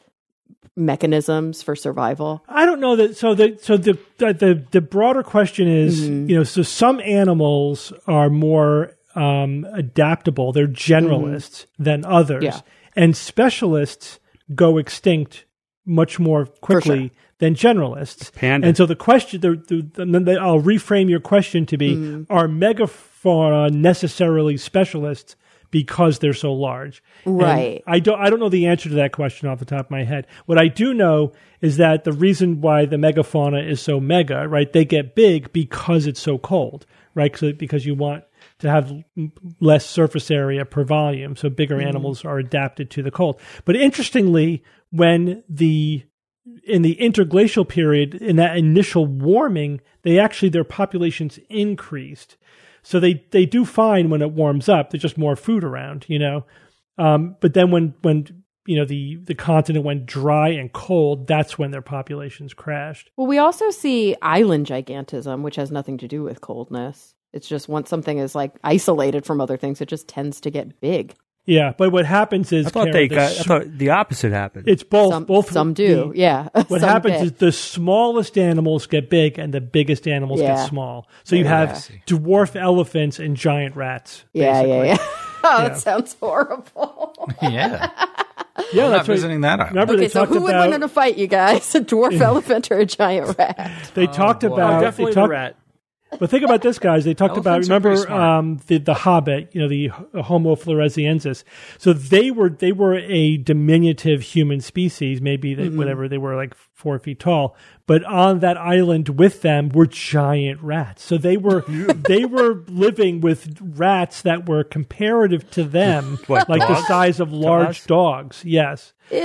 [SPEAKER 4] mechanisms for survival.
[SPEAKER 2] I don't know that. So the so the the the broader question is, mm-hmm. you know, so some animals are more um, adaptable. They're generalists mm-hmm. than others,
[SPEAKER 4] yeah.
[SPEAKER 2] and specialists go extinct much more quickly
[SPEAKER 4] sure.
[SPEAKER 2] than generalists.
[SPEAKER 3] Panda.
[SPEAKER 2] And so the question, the, the, the, I'll reframe your question to be, mm. are megafauna necessarily specialists because they're so large?
[SPEAKER 4] Right.
[SPEAKER 2] And I don't I don't know the answer to that question off the top of my head. What I do know is that the reason why the megafauna is so mega, right, they get big because it's so cold, right? So, because you want to have less surface area per volume, so bigger mm. animals are adapted to the cold. But interestingly, when the in the interglacial period, in that initial warming, they actually, their populations increased. So they, they do fine when it warms up. There's just more food around, you know. Um, but then when, when you know, the, the continent went dry and cold, that's when their populations crashed.
[SPEAKER 4] Well, we also see island gigantism, which has nothing to do with coldness. It's just once something is like isolated from other things, it just tends to get big.
[SPEAKER 2] Yeah, but what happens is
[SPEAKER 3] I thought
[SPEAKER 2] Karen,
[SPEAKER 3] they
[SPEAKER 2] the
[SPEAKER 3] got, I
[SPEAKER 2] s-
[SPEAKER 3] thought the opposite happened.
[SPEAKER 2] it's both.
[SPEAKER 4] Some,
[SPEAKER 2] both
[SPEAKER 4] some do,
[SPEAKER 2] the-
[SPEAKER 4] yeah.
[SPEAKER 2] What
[SPEAKER 4] Some
[SPEAKER 2] happens
[SPEAKER 4] bit.
[SPEAKER 2] is the smallest animals get big and the biggest animals
[SPEAKER 4] Yeah.
[SPEAKER 2] get small. So you
[SPEAKER 4] Yeah.
[SPEAKER 2] have dwarf elephants and giant rats.
[SPEAKER 4] Yeah, yeah,
[SPEAKER 2] basically.
[SPEAKER 4] yeah. Oh,
[SPEAKER 2] Yeah.
[SPEAKER 4] that sounds horrible.
[SPEAKER 7] Yeah.
[SPEAKER 2] Yeah,
[SPEAKER 7] I'm
[SPEAKER 2] that's
[SPEAKER 7] not
[SPEAKER 2] right.
[SPEAKER 7] visiting that island.
[SPEAKER 2] Remember
[SPEAKER 4] Okay,
[SPEAKER 2] they
[SPEAKER 4] so
[SPEAKER 2] talked
[SPEAKER 4] who would
[SPEAKER 2] about
[SPEAKER 4] win in a fight, you guys? A dwarf elephant or a giant rat?
[SPEAKER 2] they talked
[SPEAKER 7] boy.
[SPEAKER 2] about
[SPEAKER 5] Oh,
[SPEAKER 2] they
[SPEAKER 5] definitely the
[SPEAKER 2] talked,
[SPEAKER 5] rat.
[SPEAKER 2] But think about this, guys. They talked about,
[SPEAKER 7] Elephants are pretty
[SPEAKER 2] remember
[SPEAKER 7] smart.
[SPEAKER 2] um, the the Hobbit, you know, the Homo floresiensis. So they were they were a diminutive human species, maybe they, whatever they were, like four feet tall. But on that island with them were giant rats. So they were they were living with rats that were comparative to them,
[SPEAKER 3] What,
[SPEAKER 2] like the
[SPEAKER 3] dogs?
[SPEAKER 2] size of large
[SPEAKER 3] us?
[SPEAKER 2] dogs. Yes.
[SPEAKER 4] Ew.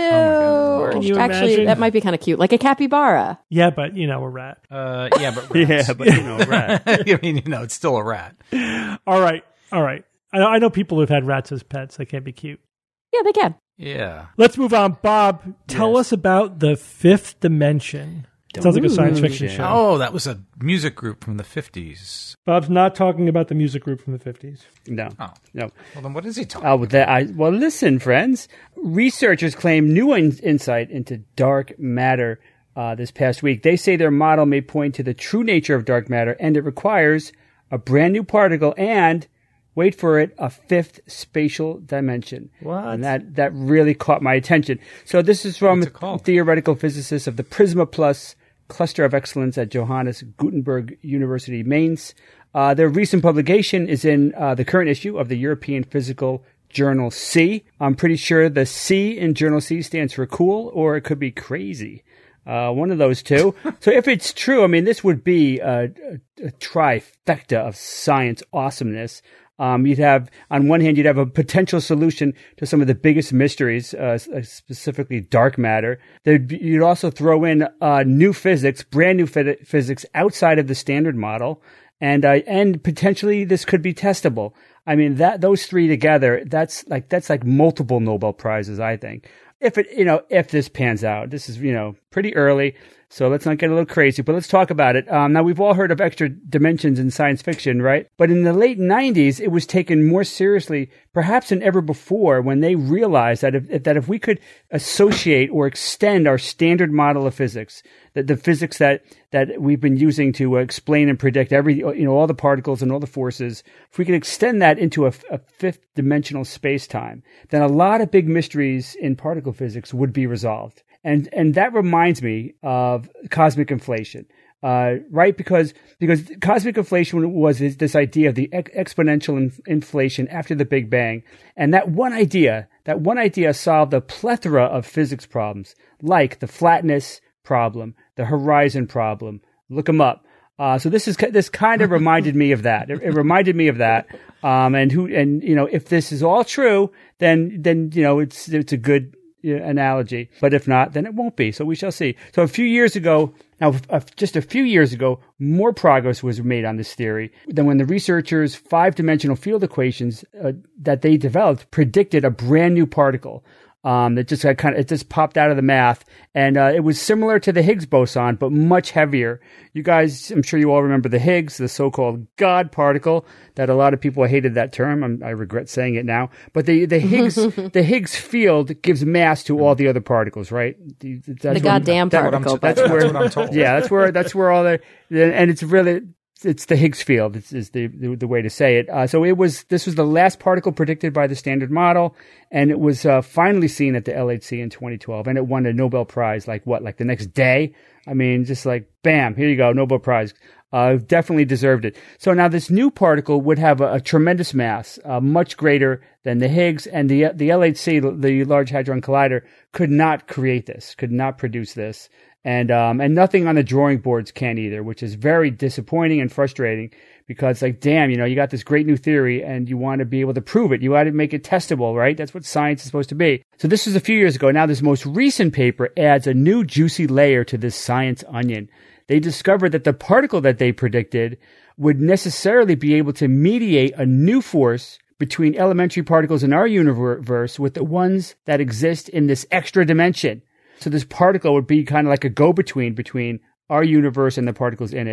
[SPEAKER 2] Can you
[SPEAKER 4] Actually,
[SPEAKER 2] imagine?
[SPEAKER 4] that might be kind of cute. Like a capybara.
[SPEAKER 2] Yeah, but you know, a rat.
[SPEAKER 7] Uh, yeah, but
[SPEAKER 3] yeah,
[SPEAKER 7] rats.
[SPEAKER 3] but you know, rat.
[SPEAKER 7] I mean, you know, it's still a rat.
[SPEAKER 2] All right, all right. I, I know people who've had rats as pets. They can't be cute.
[SPEAKER 4] Yeah, they can.
[SPEAKER 7] Yeah.
[SPEAKER 2] Let's move on. Bob, tell
[SPEAKER 3] Yes.
[SPEAKER 2] us about the Fifth Dimension. Sounds like a science fiction
[SPEAKER 3] Dimension.
[SPEAKER 2] show.
[SPEAKER 7] Oh, that was a music group from the fifties.
[SPEAKER 2] Bob's not talking about the music group from the fifties.
[SPEAKER 3] No,
[SPEAKER 7] Oh.
[SPEAKER 3] no.
[SPEAKER 7] Well, then what is he talking
[SPEAKER 3] Oh, that I well, listen, friends. Researchers claim new in- insight into dark matter uh, this past week. They say their model may point to the true nature of dark matter, and it requires a brand new particle and, wait for it, a fifth spatial dimension.
[SPEAKER 5] What?
[SPEAKER 3] And that that really caught my attention. So this is from
[SPEAKER 7] What's it called?
[SPEAKER 3] theoretical physicists of the Prisma Plus Cluster of Excellence at Johannes Gutenberg University, Mainz. Uh, their recent publication is in uh, the current issue of the European Physical Journal C. I'm pretty sure the C in Journal C stands for cool, or it could be crazy. Uh, one of those two. So if it's true, I mean, this would be a, a, a trifecta of science awesomeness. Um, you'd have, on one hand, you'd have a potential solution to some of the biggest mysteries, uh, specifically dark matter. There'd be, you'd also throw in uh, new physics, brand new phys- physics outside of the standard model, and uh, and potentially this could be testable. I mean, that those three together, that's like that's like multiple Nobel Prizes, I think. If it, you know, if this pans out, this is, you know, pretty early. So let's not get a little crazy, but let's talk about it. Um, now, we've all heard of extra dimensions in science fiction, right? But in the late nineties, it was taken more seriously, perhaps than ever before, when they realized that if, that if we could associate or extend our standard model of physics, that the physics that, that we've been using to explain and predict every, you know, all the particles and all the forces, if we could extend that into a, a fifth dimensional space-time, then a lot of big mysteries in particle physics would be resolved. And and that reminds me of cosmic inflation, uh, right? Because because cosmic inflation was this, this idea of the ex- exponential in, inflation after the Big Bang, and that one idea, that one idea solved a plethora of physics problems, like the flatness problem, the horizon problem. Look them up. Uh, so this is this kind of reminded me of that. It, it reminded me of that. Um, and who and you know, if this is all true, then then you know it's it's a good analogy, but if not, then it won't be. So we shall see. So a few years ago, now uh, just a few years ago, more progress was made on this theory than when the researchers' five-dimensional field equations uh, that they developed predicted a brand new particle. Um, that just kind of, it just popped out of the math. And, uh, it was similar to the Higgs boson, but much heavier. You guys, I'm sure you all remember the Higgs, the so-called God particle that a lot of people hated that term. I'm, I regret saying it now, but the, the Higgs, the Higgs field gives mass to all the other particles, right? That's
[SPEAKER 4] The
[SPEAKER 3] what-
[SPEAKER 4] goddamn
[SPEAKER 3] that-
[SPEAKER 4] particle.
[SPEAKER 3] That's
[SPEAKER 4] but-
[SPEAKER 3] where,
[SPEAKER 7] That's what I'm told.
[SPEAKER 3] yeah, that's where, that's where all the, and it's really, it's the Higgs field is, is the, the the way to say it. Uh, so it was this was the last particle predicted by the standard model, and it was uh, finally seen at the L H C in twenty twelve, and it won a Nobel Prize like what, like the next day? I mean, just like bam, here you go, Nobel Prize. Uh, definitely deserved it. So now this new particle would have a, a tremendous mass, uh, much greater than the Higgs, and the the L H C, the Large Hadron Collider, could not create this, could not produce this. And um and nothing on the drawing boards can either, which is very disappointing and frustrating because, like, damn, you know, you got this great new theory and you want to be able to prove it. You want to make it testable, right? That's what science is supposed to be. So this was a few years ago. Now this most recent paper adds a new juicy layer to this science onion. They discovered that the particle that they predicted would necessarily be able to mediate a new force between elementary particles in our universe with the ones that exist in this extra dimension. So this particle would be kind of like a go-between between our universe and the particles in it.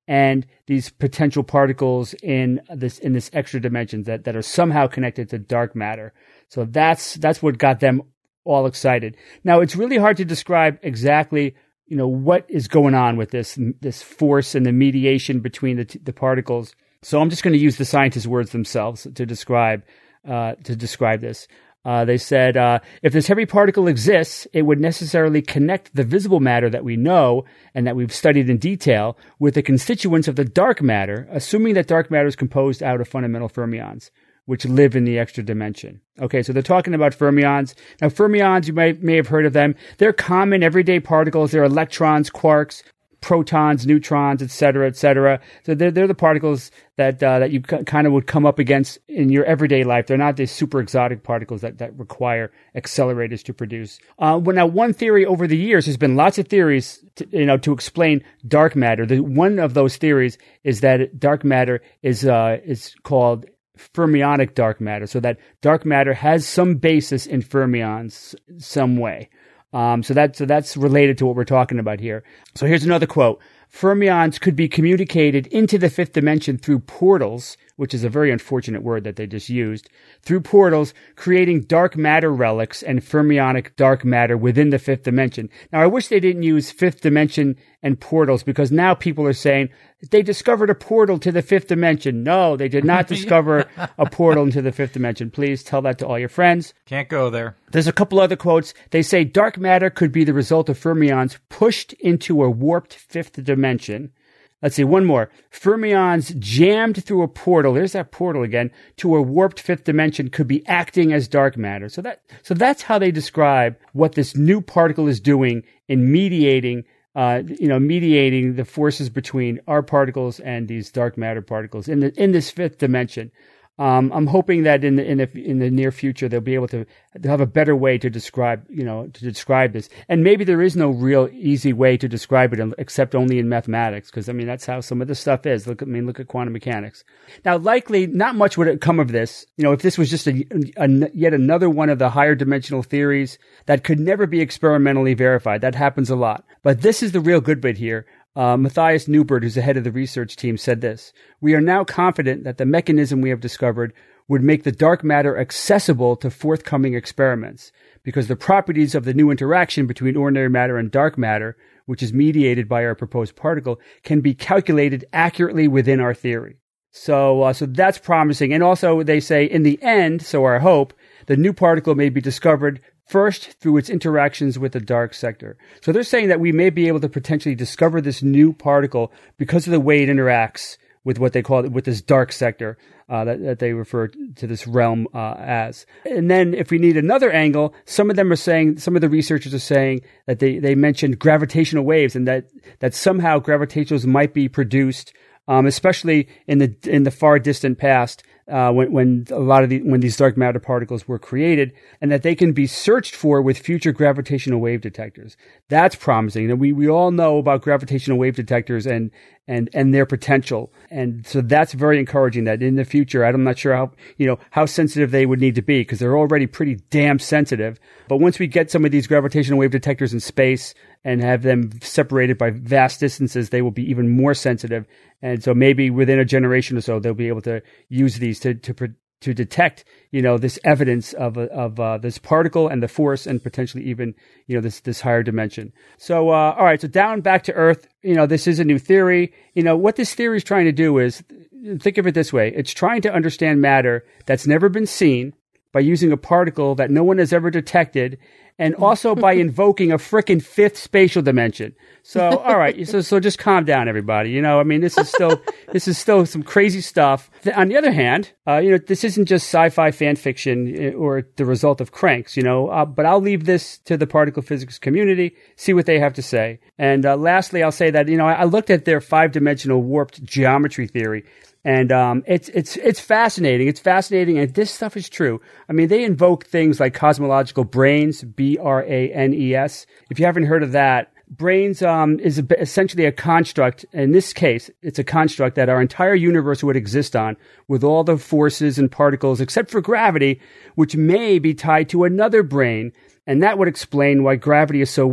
[SPEAKER 3] and these potential particles in this in this extra dimension that, that are somehow connected to dark matter. So that's that's what got them all excited. Now, it's really hard to describe exactly, you know, what is going on with this this force and the mediation between the t- the particles. So I'm just going to use the scientists' words themselves to describe uh, to describe this. Uh, they said, uh, if this heavy particle exists, it would necessarily connect the visible matter that we know and that we've studied in detail with the constituents of the dark matter, assuming that dark matter is composed out of fundamental fermions, which live in the extra dimension. Okay, so they're talking about fermions. Now, fermions, you may, may have heard of them. They're common everyday particles. They're electrons, quarks, protons, neutrons, et cetera, et cetera. So they're, they're the particles that uh, that you c- kind of would come up against in your everyday life. They're not these super exotic particles that, that require accelerators to produce. Uh, well, now, one theory over the years, there's been lots of theories, to, you know, to explain dark matter. The, one of those theories is that dark matter is uh, is called fermionic dark matter, so that dark matter has some basis in fermions some way. Um, so that, so that's related to what we're talking about here. So here's another quote. Fermions could be communicated into the fifth dimension through portals, which is a very unfortunate word that they just used, through portals, creating dark matter relics and fermionic dark matter within the fifth dimension. Now, I wish they didn't use fifth dimension and portals, because now people are saying they discovered a portal to the fifth dimension. No, they did not discover a portal into the fifth dimension. Please tell that to all your friends.
[SPEAKER 7] Can't go there.
[SPEAKER 3] There's a couple other quotes. They say dark matter could be the result of fermions pushed into a warped fifth dimension. Let's see, one more. Fermions jammed through a portal, there's that portal again, to a warped fifth dimension could be acting as dark matter. So that, so that's how they describe what this new particle is doing in mediating Uh, you know, mediating the forces between our particles and these dark matter particles in the in this fifth dimension. Um, I'm hoping that in the in the in the near future they'll be able to they'll have a better way to describe you know to describe this. And maybe there is no real easy way to describe it except only in mathematics, because I mean that's how some of this stuff is. Look, I mean, look at quantum mechanics. Now, likely not much would come of this. You know, if this was just a, a yet another one of the higher dimensional theories that could never be experimentally verified. That happens a lot. But this is the real good bit here. Uh, Matthias Newbert, who's the head of the research team, said this: "We are now confident that the mechanism we have discovered would make the dark matter accessible to forthcoming experiments, because the properties of the new interaction between ordinary matter and dark matter, which is mediated by our proposed particle, can be calculated accurately within our theory." So, uh, so that's promising. And also, they say, in the end, so our hope, the new particle may be discovered first through its interactions with the dark sector. So they're saying that we may be able to potentially discover this new particle because of the way it interacts with what they call it, with this dark sector uh, that, that they refer to this realm uh, as. And then if we need another angle, some of them are saying, some of the researchers are saying that they, they mentioned gravitational waves, and that, that somehow gravitationals might be produced, um, especially in the in the far distant past, Uh, when, when a lot of the, when these dark matter particles were created, and that they can be searched for with future gravitational wave detectors. That's promising. And we, we all know about gravitational wave detectors and, and, and their potential. And so that's very encouraging that in the future, I'm not sure how, you know, how sensitive they would need to be, because they're already pretty damn sensitive. But once we get some of these gravitational wave detectors in space and have them separated by vast distances, they will be even more sensitive. And so maybe within a generation or so, they'll be able to use these to to to detect, you know, this evidence of of uh, this particle and the force, and potentially even, you know, this this higher dimension. So, uh, all right, so down back to Earth, you know, this is a new theory. You know, what this theory is trying to do is, think of it this way: it's trying to understand matter that's never been seen by using a particle that no one has ever detected, and also by invoking a frickin' fifth spatial dimension. So, all right, so so just calm down, everybody. You know, I mean, this is still this is still some crazy stuff. On the other hand, uh, you know, this isn't just sci-fi fan fiction or the result of cranks. You know, uh, but I'll leave this to the particle physics community, see what they have to say. And uh, lastly, I'll say that, you know, I, I looked at their five-dimensional warped geometry theory. And um, it's it's it's fascinating. It's fascinating, and this stuff is true. I mean, they invoke things like cosmological branes, B R A N E S. If you haven't heard of that, branes um, is a, essentially a construct. In this case, it's a construct that our entire universe would exist on, with all the forces and particles, except for gravity, which may be tied to another brane. And that would explain why gravity is so weak.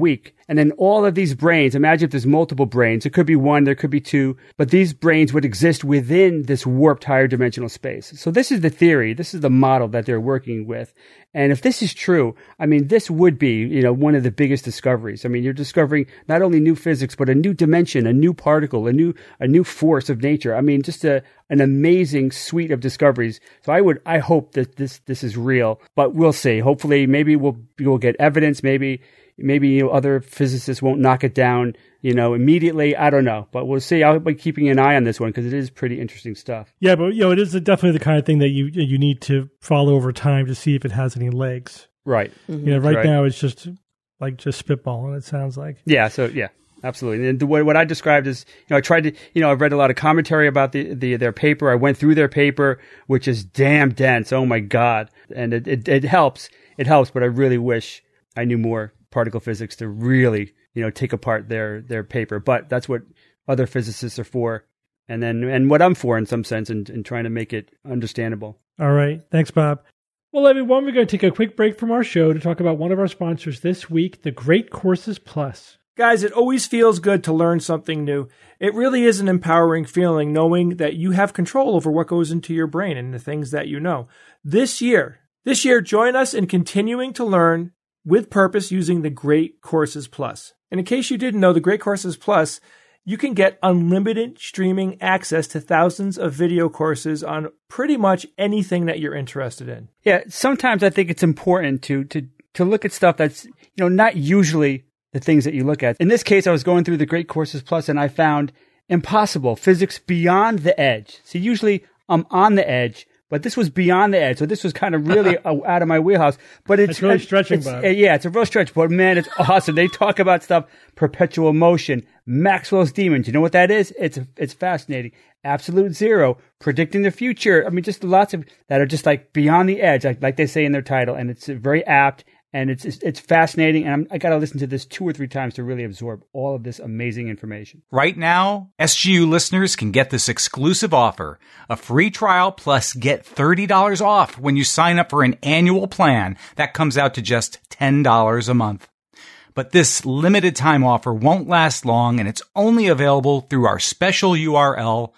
[SPEAKER 3] And then all of these brains, imagine if there's multiple brains, it could be one, there could be two, but these brains would exist within this warped higher dimensional space. So this is the theory. This is the model that they're working with. And if this is true, I mean, this would be, you know, one of the biggest discoveries. I mean, you're discovering not only new physics, but a new dimension, a new particle, a new, a new force of nature. I mean, just a, an amazing suite of discoveries. So I would, I hope that this, this is real, but we'll see. Hopefully, maybe we'll, we'll get evidence. Maybe, maybe, you know, other physicists won't knock it down, you know, immediately. I don't know, but we'll see. I'll be keeping an eye on this one because it is pretty interesting stuff.
[SPEAKER 2] Yeah, but you know, it is definitely the kind of thing that you you need to follow over time to see if it has any legs.
[SPEAKER 3] Right.
[SPEAKER 2] Mm-hmm. You know, right,
[SPEAKER 3] right
[SPEAKER 2] now it's just like just spitballing. It sounds like.
[SPEAKER 3] Yeah. So yeah, absolutely. And the way, what I described is, you know, I tried to, you know, I've read a lot of commentary about the, the their paper. I went through their paper, which is damn dense. Oh my God, and it it, it helps. It helps, but I really wish I knew more particle physics to really, you know, take apart their their paper. But that's what other physicists are for, and then and what I'm for in some sense, in, in trying to make it understandable.
[SPEAKER 2] All right, thanks, Bob. Well, everyone, we're going to take a quick break from our show to talk about one of our sponsors this week, the Great Courses Plus.
[SPEAKER 5] Guys, it always feels good to learn something new. It really is an empowering feeling knowing that you have control over what goes into your brain and the things that you know. This year, this year, join us in continuing to learn with purpose using the Great Courses Plus. And in case you didn't know, the Great Courses Plus, you can get unlimited streaming access to thousands of video courses on pretty much anything that you're interested in.
[SPEAKER 3] Yeah, sometimes I think it's important to to to look at stuff that's, you know, not usually the things that you look at. In this case, I was going through the Great Courses Plus and I found impossible physics beyond the edge. See, usually I'm on the edge, but this was beyond the edge. So this was kind of really out of my wheelhouse. But it's
[SPEAKER 2] That's really stretching,
[SPEAKER 3] it's,
[SPEAKER 2] Bob.
[SPEAKER 3] Yeah, it's a real stretch. But man, it's awesome. They talk about stuff, perpetual motion, Maxwell's demons. You know what that is? It's it's fascinating. Absolute zero, predicting the future. I mean, just lots of that are just like beyond the edge, like like they say in their title. And it's very apt. And it's it's, it's fascinating, and I'm, I got to listen to this two or three times to really absorb all of this amazing information.
[SPEAKER 7] Right now, S G U listeners can get this exclusive offer, a free trial plus get thirty dollars off when you sign up for an annual plan that comes out to just ten dollars a month. But this limited time offer won't last long, and it's only available through our special U R L,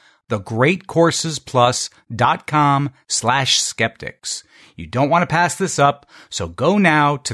[SPEAKER 7] thegreatcoursesplus.com slash skeptics. You don't want to pass this up, so go now to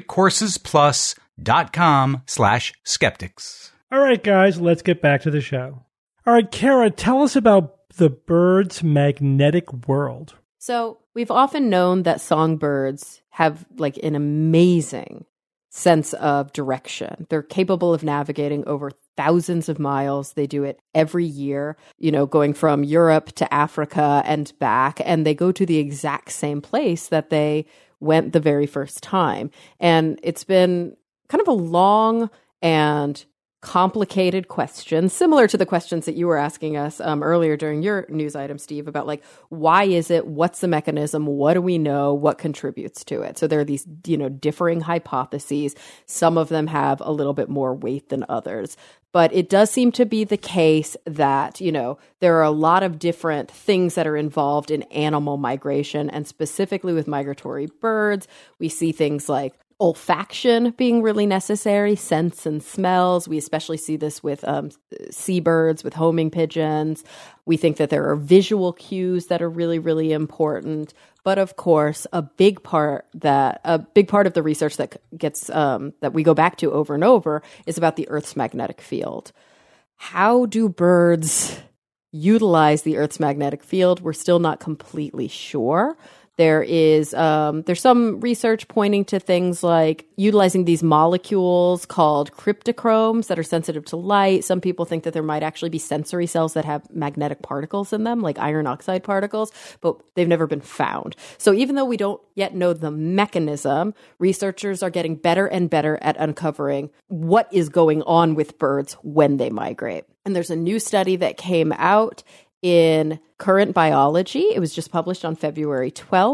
[SPEAKER 7] thegreatcoursesplus.com slash skeptics.
[SPEAKER 2] All right, guys, let's get back to the show. All right, Kara, tell us about the bird's magnetic world.
[SPEAKER 4] So we've often known that songbirds have like an amazing sense of direction. They're capable of navigating over thousands of miles. They do it every year, you know, going from Europe to Africa and back, and they go to the exact same place that they went the very first time. And it's been kind of a long and complicated question, similar to the questions that you were asking us um, earlier during your news item, Steve, about like, why is it? What's the mechanism? What do we know? What contributes to it? So there are these, you know, differing hypotheses. Some of them have a little bit more weight than others. But it does seem to be the case that, you know, there are a lot of different things that are involved in animal migration, and specifically with migratory birds, we see things like olfaction being really necessary, scents and smells. We especially see this with um, seabirds, with homing pigeons. We think that there are visual cues that are really, really important. But of course, a big part that a big part of the research that gets um, that we go back to over and over is about the Earth's magnetic field. How do birds utilize the Earth's magnetic field? We're still not completely sure. There is um, there's some research pointing to things like utilizing these molecules called cryptochromes that are sensitive to light. Some people think that there might actually be sensory cells that have magnetic particles in them, like iron oxide particles, but they've never been found. So even though we don't yet know the mechanism, researchers are getting better and better at uncovering what is going on with birds when they migrate. And there's a new study that came out in Current Biology. It was just published on February twelfth,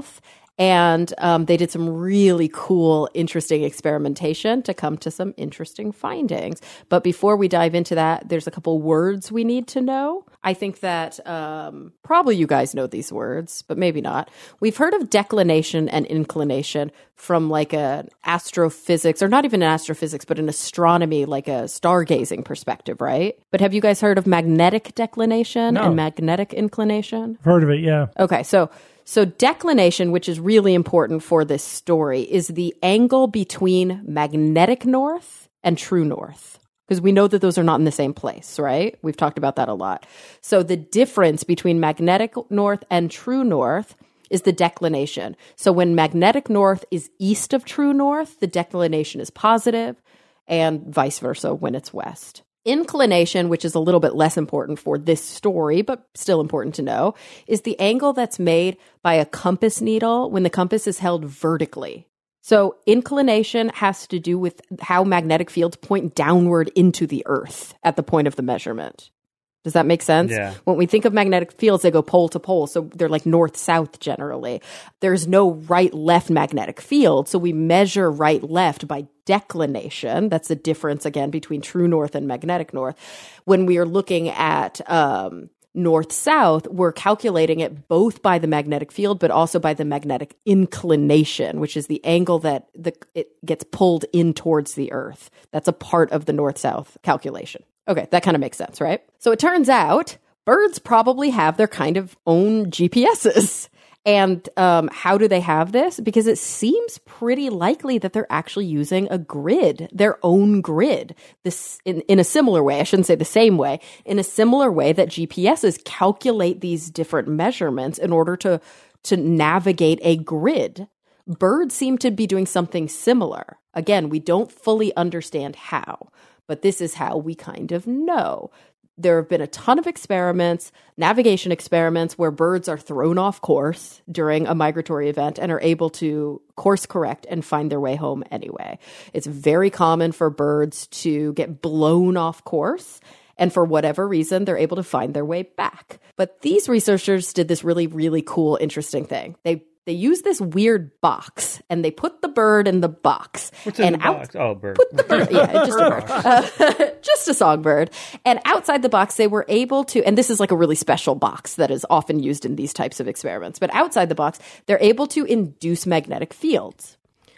[SPEAKER 4] And um, they did some really cool, interesting experimentation to come to some interesting findings. But before we dive into that, there's a couple words we need to know. I think that um, probably you guys know these words, but maybe not. We've heard of declination and inclination from like an astrophysics, or not even an astrophysics, but an astronomy, like a stargazing perspective, right? But have you guys heard of magnetic declination
[SPEAKER 5] No.
[SPEAKER 4] and magnetic inclination?
[SPEAKER 2] Heard of it, yeah.
[SPEAKER 4] Okay, so so declination, which is really important for this story, is the angle between magnetic north and true north. Because we know that those are not in the same place, right? We've talked about that a lot. So the difference between magnetic north and true north is the declination. So when magnetic north is east of true north, the declination is positive, and vice versa when it's west. Inclination, which is a little bit less important for this story, but still important to know, is the angle that's made by a compass needle when the compass is held vertically. So inclination has to do with how magnetic fields point downward into the earth at the point of the measurement. Does that make sense?
[SPEAKER 3] Yeah.
[SPEAKER 4] When we think of magnetic fields, they go pole to pole. So they're like north-south generally. There's no right-left magnetic field. So we measure right-left by declination. That's the difference, again, between true north and magnetic north. When we are looking at um, north-south, we're calculating it both by the magnetic field, but also by the magnetic inclination, which is the angle that the, it gets pulled in towards the earth. That's a part of the north-south calculation. Okay, that kind of makes sense, right? So it turns out birds probably have their kind of own G P S's. And um, how do they have this? Because it seems pretty likely that they're actually using a grid, their own grid, this in, in a similar way. I shouldn't say the same way. In a similar way that G P S's calculate these different measurements in order to, to navigate a grid. Birds seem to be doing something similar. Again, we don't fully understand how. But this is how we kind of know. There have been a ton of experiments, navigation experiments, where birds are thrown off course during a migratory event and are able to course correct and find their way home anyway. It's very common for birds to get blown off course, and for whatever reason, they're able to find their way back. But these researchers did this really, really cool, interesting thing. They They use this weird box, and they put the bird in the box.
[SPEAKER 3] What's in
[SPEAKER 4] and
[SPEAKER 3] the
[SPEAKER 4] out,
[SPEAKER 3] box? Oh, bird.
[SPEAKER 4] Put the bird, yeah, just a bird, uh, just a songbird. And outside the box, they were able to, and this is like a really special box that is often used in these types of experiments. But outside the box, they're able to induce magnetic fields.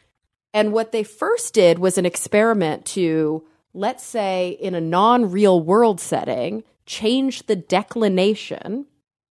[SPEAKER 4] And what they first did was an experiment to, let's say, in a non-real world setting, change the declination,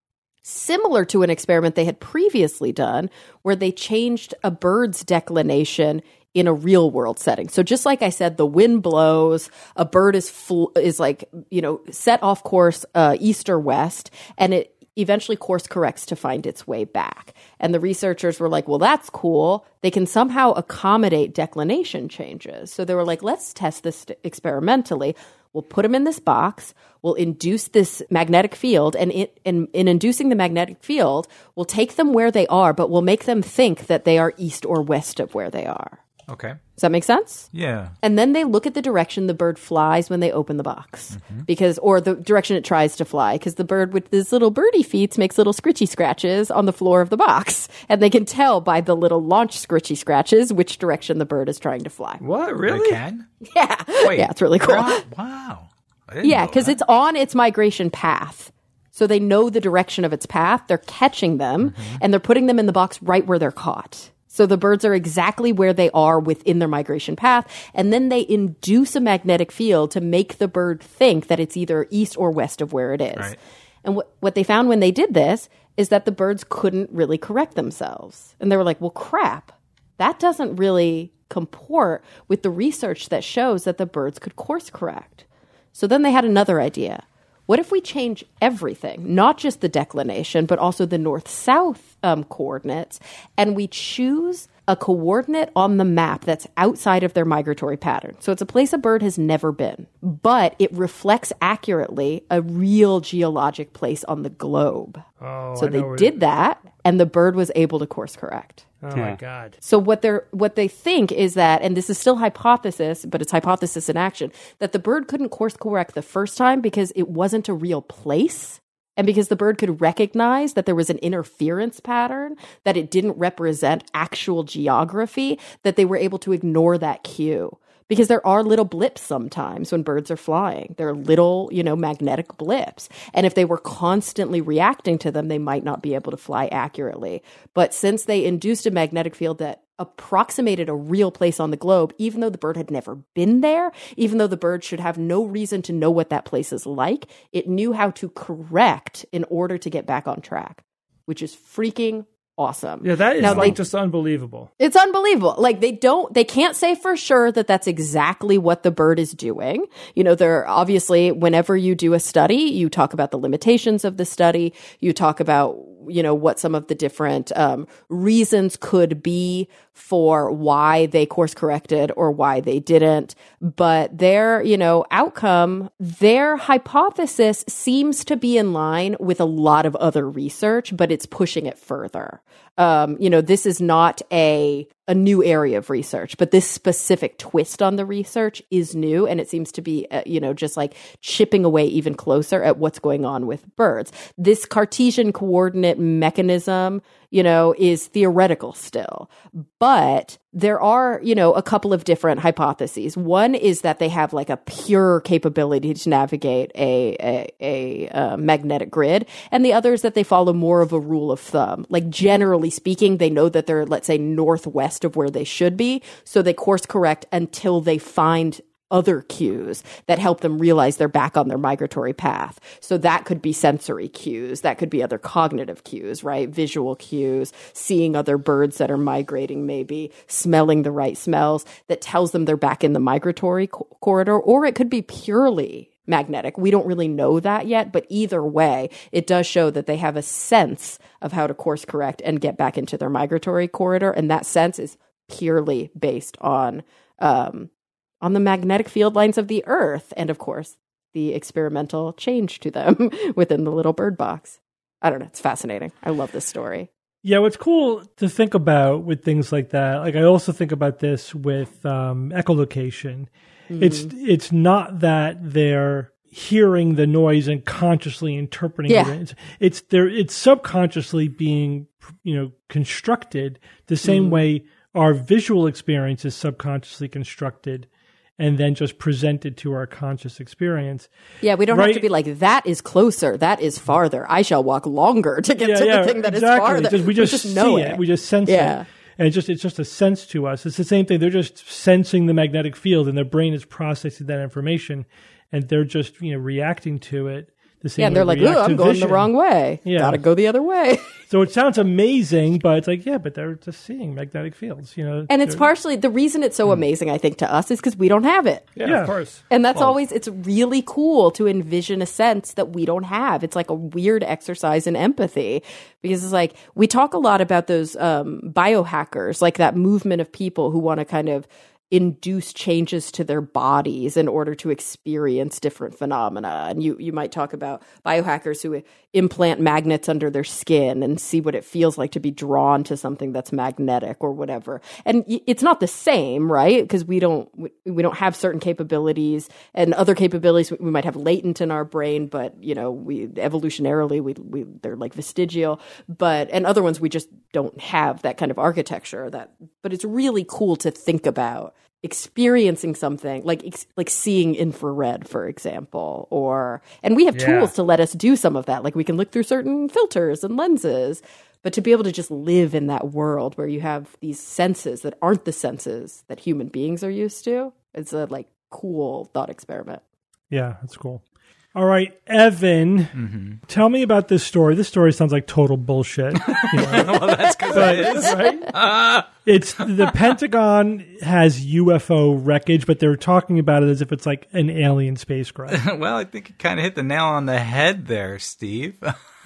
[SPEAKER 4] similar to an experiment they had previously done where they changed a bird's declination in a real world setting. So just like I said, the wind blows, a bird is fl- is like, you know, set off course uh, east or west, and it eventually course corrects to find its way back. And the researchers were like, well, that's cool. They can somehow accommodate declination changes. So they were like, let's test this experimentally. We'll put them in this box. We'll induce this magnetic field. And it, in, in inducing the magnetic field, we'll take them where they are, but we'll make them think that they are east or west of where they are.
[SPEAKER 7] Okay.
[SPEAKER 4] Does that make sense?
[SPEAKER 7] Yeah.
[SPEAKER 4] And then they look at the direction the bird flies when they open the box, mm-hmm. because, or the direction it tries to fly, because the bird with his little birdie feet makes little scritchy scratches on the floor of the box, and they can tell by the little launch scritchy scratches which direction the bird is trying to fly.
[SPEAKER 5] What, really?
[SPEAKER 7] They can?
[SPEAKER 4] Yeah,
[SPEAKER 7] Wait,
[SPEAKER 4] yeah, it's really cool.
[SPEAKER 7] Wow. I didn't
[SPEAKER 4] Yeah,
[SPEAKER 7] know
[SPEAKER 4] because
[SPEAKER 7] that.
[SPEAKER 4] it's on its migration path. So they know the direction of its path. They're catching them, mm-hmm. and they're putting them in the box right where they're caught. So the birds are exactly where they are within their migration path, and then they induce a magnetic field to make the bird think that it's either east or west of where it is.
[SPEAKER 7] Right.
[SPEAKER 4] And what what they found when they did this is that the birds couldn't really correct themselves. And they were like, well, crap, that doesn't really comport with the research that shows that the birds could course correct. So then they had another idea. What if we change everything, not just the declination, but also the north-south um, coordinates, and we choose a coordinate on the map that's outside of their migratory pattern? So it's a place a bird has never been, but it reflects accurately a real geologic place on the globe.
[SPEAKER 5] Oh,
[SPEAKER 4] so
[SPEAKER 5] I
[SPEAKER 4] they
[SPEAKER 5] know where
[SPEAKER 4] did that, and the bird was able to course correct.
[SPEAKER 5] Oh,
[SPEAKER 3] Yeah.
[SPEAKER 5] my God.
[SPEAKER 4] So what they're what they think is that, and this is still hypothesis, but it's hypothesis in action, that the bird couldn't course correct the first time because it wasn't a real place. And because the bird could recognize that there was an interference pattern, that it didn't represent actual geography, that they were able to ignore that cue. Because there are little blips sometimes when birds are flying. There are little, you know, magnetic blips. And if they were constantly reacting to them, they might not be able to fly accurately. But since they induced a magnetic field that approximated a real place on the globe, even though the bird had never been there, even though the bird should have no reason to know what that place is like, it knew how to correct in order to get back on track, which is freaking awesome.
[SPEAKER 5] Yeah, that is
[SPEAKER 4] now,
[SPEAKER 5] like
[SPEAKER 4] they,
[SPEAKER 5] just unbelievable.
[SPEAKER 4] It's unbelievable. Like they don't, they can't say for sure that that's exactly what the bird is doing. You know, there obviously, whenever you do a study, you talk about the limitations of the study. You talk about, you know, what some of the different um, reasons could be for why they course corrected or why they didn't. But their, you know, outcome, their hypothesis seems to be in line with a lot of other research, but it's pushing it further. Um, you know, this is not a a new area of research, but this specific twist on the research is new, and it seems to be, uh, you know, just like chipping away even closer at what's going on with birds. This Cartesian coordinate mechanism, you know, is theoretical still, but there are, you know, a couple of different hypotheses. One is that they have like a pure capability to navigate a, a, a, a magnetic grid. And the other is that they follow more of a rule of thumb. Like generally speaking, they know that they're, let's say, northwest of where they should be. So they course correct until they find other cues that help them realize they're back on their migratory path. So that could be sensory cues. That could be other cognitive cues, right? Visual cues, seeing other birds that are migrating, maybe smelling the right smells that tells them they're back in the migratory co- corridor. Or it could be purely magnetic. We don't really know that yet, but either way, it does show that they have a sense of how to course correct and get back into their migratory corridor. And that sense is purely based on, um, on the magnetic field lines of the Earth, and of course, the experimental change to them within the little bird box. I don't know. It's fascinating. I love this story.
[SPEAKER 2] Yeah, what's cool to think about with things like that, like I also think about this with um, echolocation. Mm-hmm. It's it's not that they're hearing the noise and consciously interpreting
[SPEAKER 4] yeah.
[SPEAKER 2] it. It's, it's they're it's subconsciously being, you know, constructed the same mm-hmm. way our visual experience is subconsciously constructed and then just presented to our conscious experience.
[SPEAKER 4] Yeah, we don't
[SPEAKER 2] right?
[SPEAKER 4] have to be like, that is closer, that is farther. I shall walk longer to get
[SPEAKER 2] yeah,
[SPEAKER 4] to
[SPEAKER 2] yeah,
[SPEAKER 4] the thing that
[SPEAKER 2] exactly.
[SPEAKER 4] is farther.
[SPEAKER 2] Just, we, just
[SPEAKER 4] we just
[SPEAKER 2] know
[SPEAKER 4] know
[SPEAKER 2] it.
[SPEAKER 4] it.
[SPEAKER 2] We just sense
[SPEAKER 4] yeah.
[SPEAKER 2] it. And it's just it's just a sense to us. It's the same thing. They're just sensing the magnetic field, and their brain is processing that information, and they're just, you know, reacting to it. The same
[SPEAKER 4] yeah, and they're like, ooh, I'm going
[SPEAKER 2] vision.
[SPEAKER 4] the wrong way.
[SPEAKER 2] Yeah.
[SPEAKER 4] Gotta go the other way.
[SPEAKER 2] So it sounds amazing, but it's like, yeah, but they're just seeing magnetic fields, you know.
[SPEAKER 4] And it's partially, the reason it's so mm. amazing, I think, to us is because we don't have it.
[SPEAKER 5] Yeah,
[SPEAKER 2] yeah,
[SPEAKER 5] of course.
[SPEAKER 4] And that's
[SPEAKER 5] well,
[SPEAKER 4] always, it's really cool to envision a sense that we don't have. It's like a weird exercise in empathy, because it's like, we talk a lot about those um, biohackers, like that movement of people who want to kind of induce changes to their bodies in order to experience different phenomena. And you, you might talk about biohackers who implant magnets under their skin and see what it feels like to be drawn to something that's magnetic or whatever. And it's not the same, right? Because we don't, we, we don't have certain capabilities, and other capabilities we might have latent in our brain, but, you know, we evolutionarily, we, we, they're like vestigial, but, and other ones we just don't have that kind of architecture that, but it's really cool to think about experiencing something like like seeing infrared, for example, or and we have
[SPEAKER 5] yeah.
[SPEAKER 4] tools to let us do some of that. Like we can look through certain filters and lenses, but to be able to just live in that world where you have these senses that aren't the senses that human beings are used to, it's a like cool thought experiment.
[SPEAKER 2] Yeah, that's cool. All right, Evan, mm-hmm. tell me about this story. This story sounds like total bullshit. You know?
[SPEAKER 7] Well, that's because it is.
[SPEAKER 2] Right? Uh. It's the Pentagon has U F O wreckage, but they're talking about it as if it's like an alien spacecraft.
[SPEAKER 7] Well, I think you kind of hit the nail on the head there, Steve.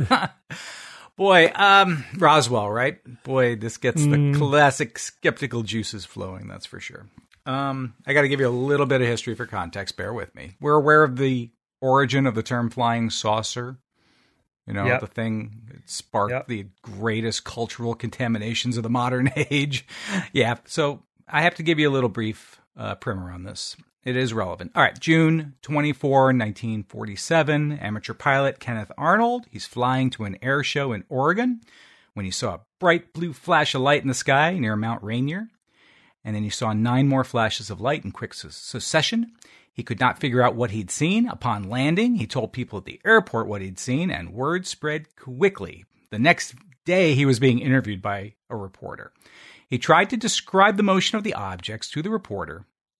[SPEAKER 7] Boy, um, Roswell, right? Boy, this gets mm. the classic skeptical juices flowing, that's for sure. Um, I got to give you a little bit of history for context. Bear with me. We're aware of the origin of the term flying saucer. You know, yep. the thing that sparked yep. the greatest cultural contaminations of the modern age. Yeah, so I have to give you a little brief uh, primer on this. It is relevant. All right, June twenty-fourth, nineteen forty-seven, amateur pilot Kenneth Arnold. He's flying to an air show in Oregon when he saw a bright blue flash of light in the sky near Mount Rainier. And then he saw nine more flashes of light in quick su- succession. He could not figure out what he'd seen. Upon landing, he told people at the airport what he'd seen, and word spread quickly. The next day, he was being interviewed by a reporter. He tried to describe the motion of the objects to the reporter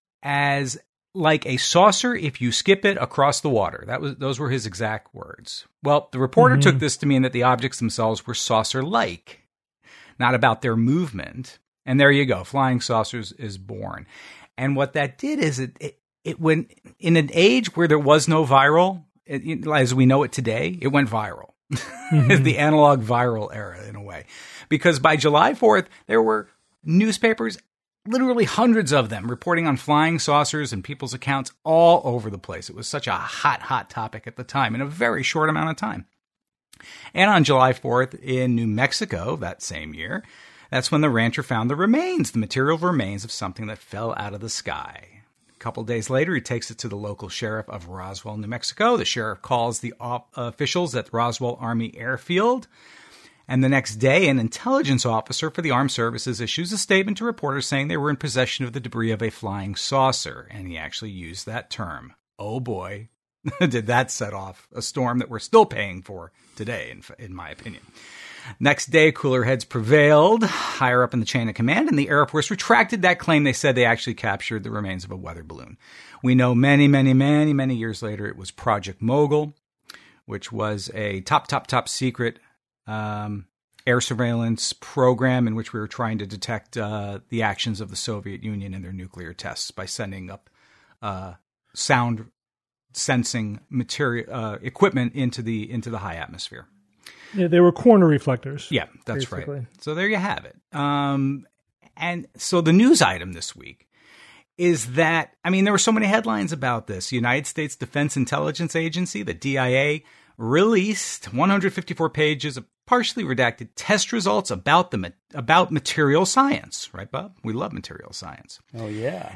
[SPEAKER 7] as like a saucer if you skip it across the water. That was those were his exact words. Well, the reporter mm-hmm. took this to mean that the objects themselves were saucer-like, not about their movement. And there you go, flying saucers is born. And what that did is it it, it went in an age where there was no viral, it, as we know it today, it went viral. Mm-hmm. It's the analog viral era in a way, because by July fourth there were newspapers, literally hundreds of them, reporting on flying saucers and people's accounts all over the place. It was such a hot, hot topic at the time in a very short amount of time. And on July fourth in New Mexico that same year, that's when the rancher found the remains, the material remains of something that fell out of the sky. A couple days later, he takes it to the local sheriff of Roswell, New Mexico. The sheriff calls the op- officials at Roswell Army Airfield. And the next day, an intelligence officer for the armed services issues a statement to reporters saying they were in possession of the debris of a flying saucer. And he actually used that term. Oh boy, did that set off a storm that we're still paying for today, in, in my opinion. Next day, cooler heads prevailed higher up in the chain of command, and the Air Force retracted that claim. They said they actually captured the remains of a weather balloon. We know many, many, many, many years later it was Project Mogul, which was a top, top, top secret um, air surveillance program in which we were trying to detect uh, the actions of the Soviet Union in their nuclear tests by sending up uh, sound sensing material uh, equipment into the into the high atmosphere.
[SPEAKER 2] Yeah, they were corner reflectors.
[SPEAKER 7] Yeah, that's
[SPEAKER 2] basically.
[SPEAKER 7] right. So there you have it. Um, and so the news item this week is that, I mean, there were so many headlines about this. The United States Defense Intelligence Agency, the D I A, released one hundred fifty-four pages of partially redacted test results about the about material science. Right, Bob? We love material science.
[SPEAKER 3] Oh, yeah.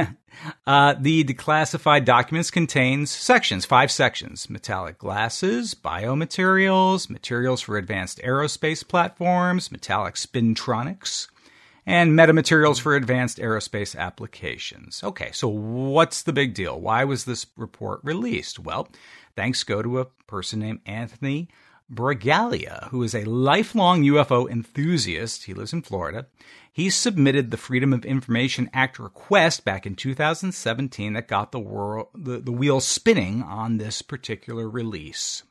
[SPEAKER 7] uh, the declassified documents contains sections, five sections: metallic glasses, biomaterials, materials for advanced aerospace platforms, metallic spintronics, and metamaterials for advanced aerospace applications. Okay, so what's the big deal? Why was this report released? Well, thanks go to a person named Anthony Bragalia, who is a lifelong U F O enthusiast. He lives in Florida. He submitted the Freedom of Information Act request back in two thousand seventeen that got the world the, the wheels spinning on this particular release.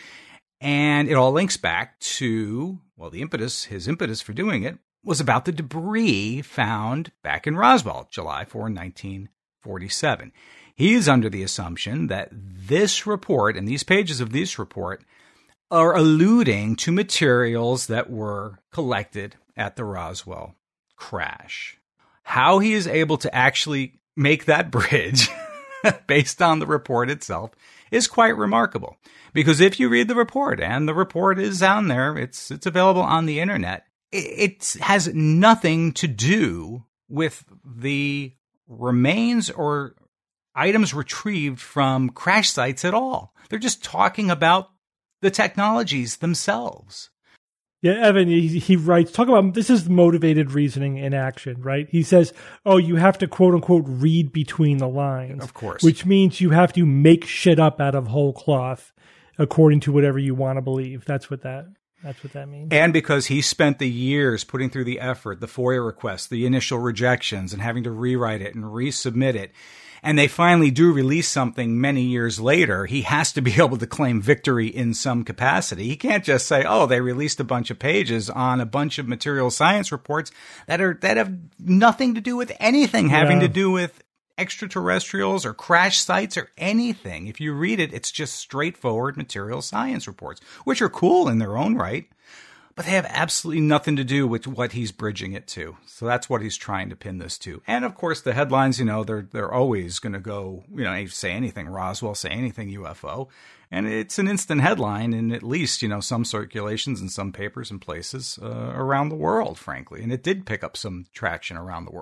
[SPEAKER 7] And it all links back to, well, the impetus, his impetus for doing it was about the debris found back in Roswell, July fourth, nineteen forty-seven. He is under the assumption that this report and these pages of this report are alluding to materials that were collected at the Roswell crash. How he is able to actually make that bridge based on the report itself is quite remarkable. Because if you read the report, and the report is down there, it's it's available on the internet, it, it has nothing to do with the remains or items retrieved from crash sites at all. They're just talking about the technologies themselves.
[SPEAKER 2] Yeah, Evan, he, he writes, talk about, this is motivated reasoning in action, right? He says, oh, you have to quote unquote read between the lines.
[SPEAKER 7] Of course.
[SPEAKER 2] Which means you have to make shit up out of whole cloth according to whatever you want to believe. That's what that That's what that means.
[SPEAKER 7] And because he spent the years putting through the effort, the FOIA requests, the initial rejections, and having to rewrite it and resubmit it, and they finally do release something many years later, he has to be able to claim victory in some capacity. He can't just say, oh, they released a bunch of pages on a bunch of material science reports that are that have nothing to do with anything having
[SPEAKER 2] Yeah.
[SPEAKER 7] to do with extraterrestrials or crash sites or anything. If you read it, it's just straightforward material science reports, which are cool in their own right, but they have absolutely nothing to do with what he's bridging it to. So that's what he's trying to pin this to. And of course, the headlines, you know, they're they're always going to go, you know, say anything Roswell, say anything U F O. And it's an instant headline in at least, you know, some circulations and some papers and places uh, around the world, frankly. And it did pick up some traction around the world.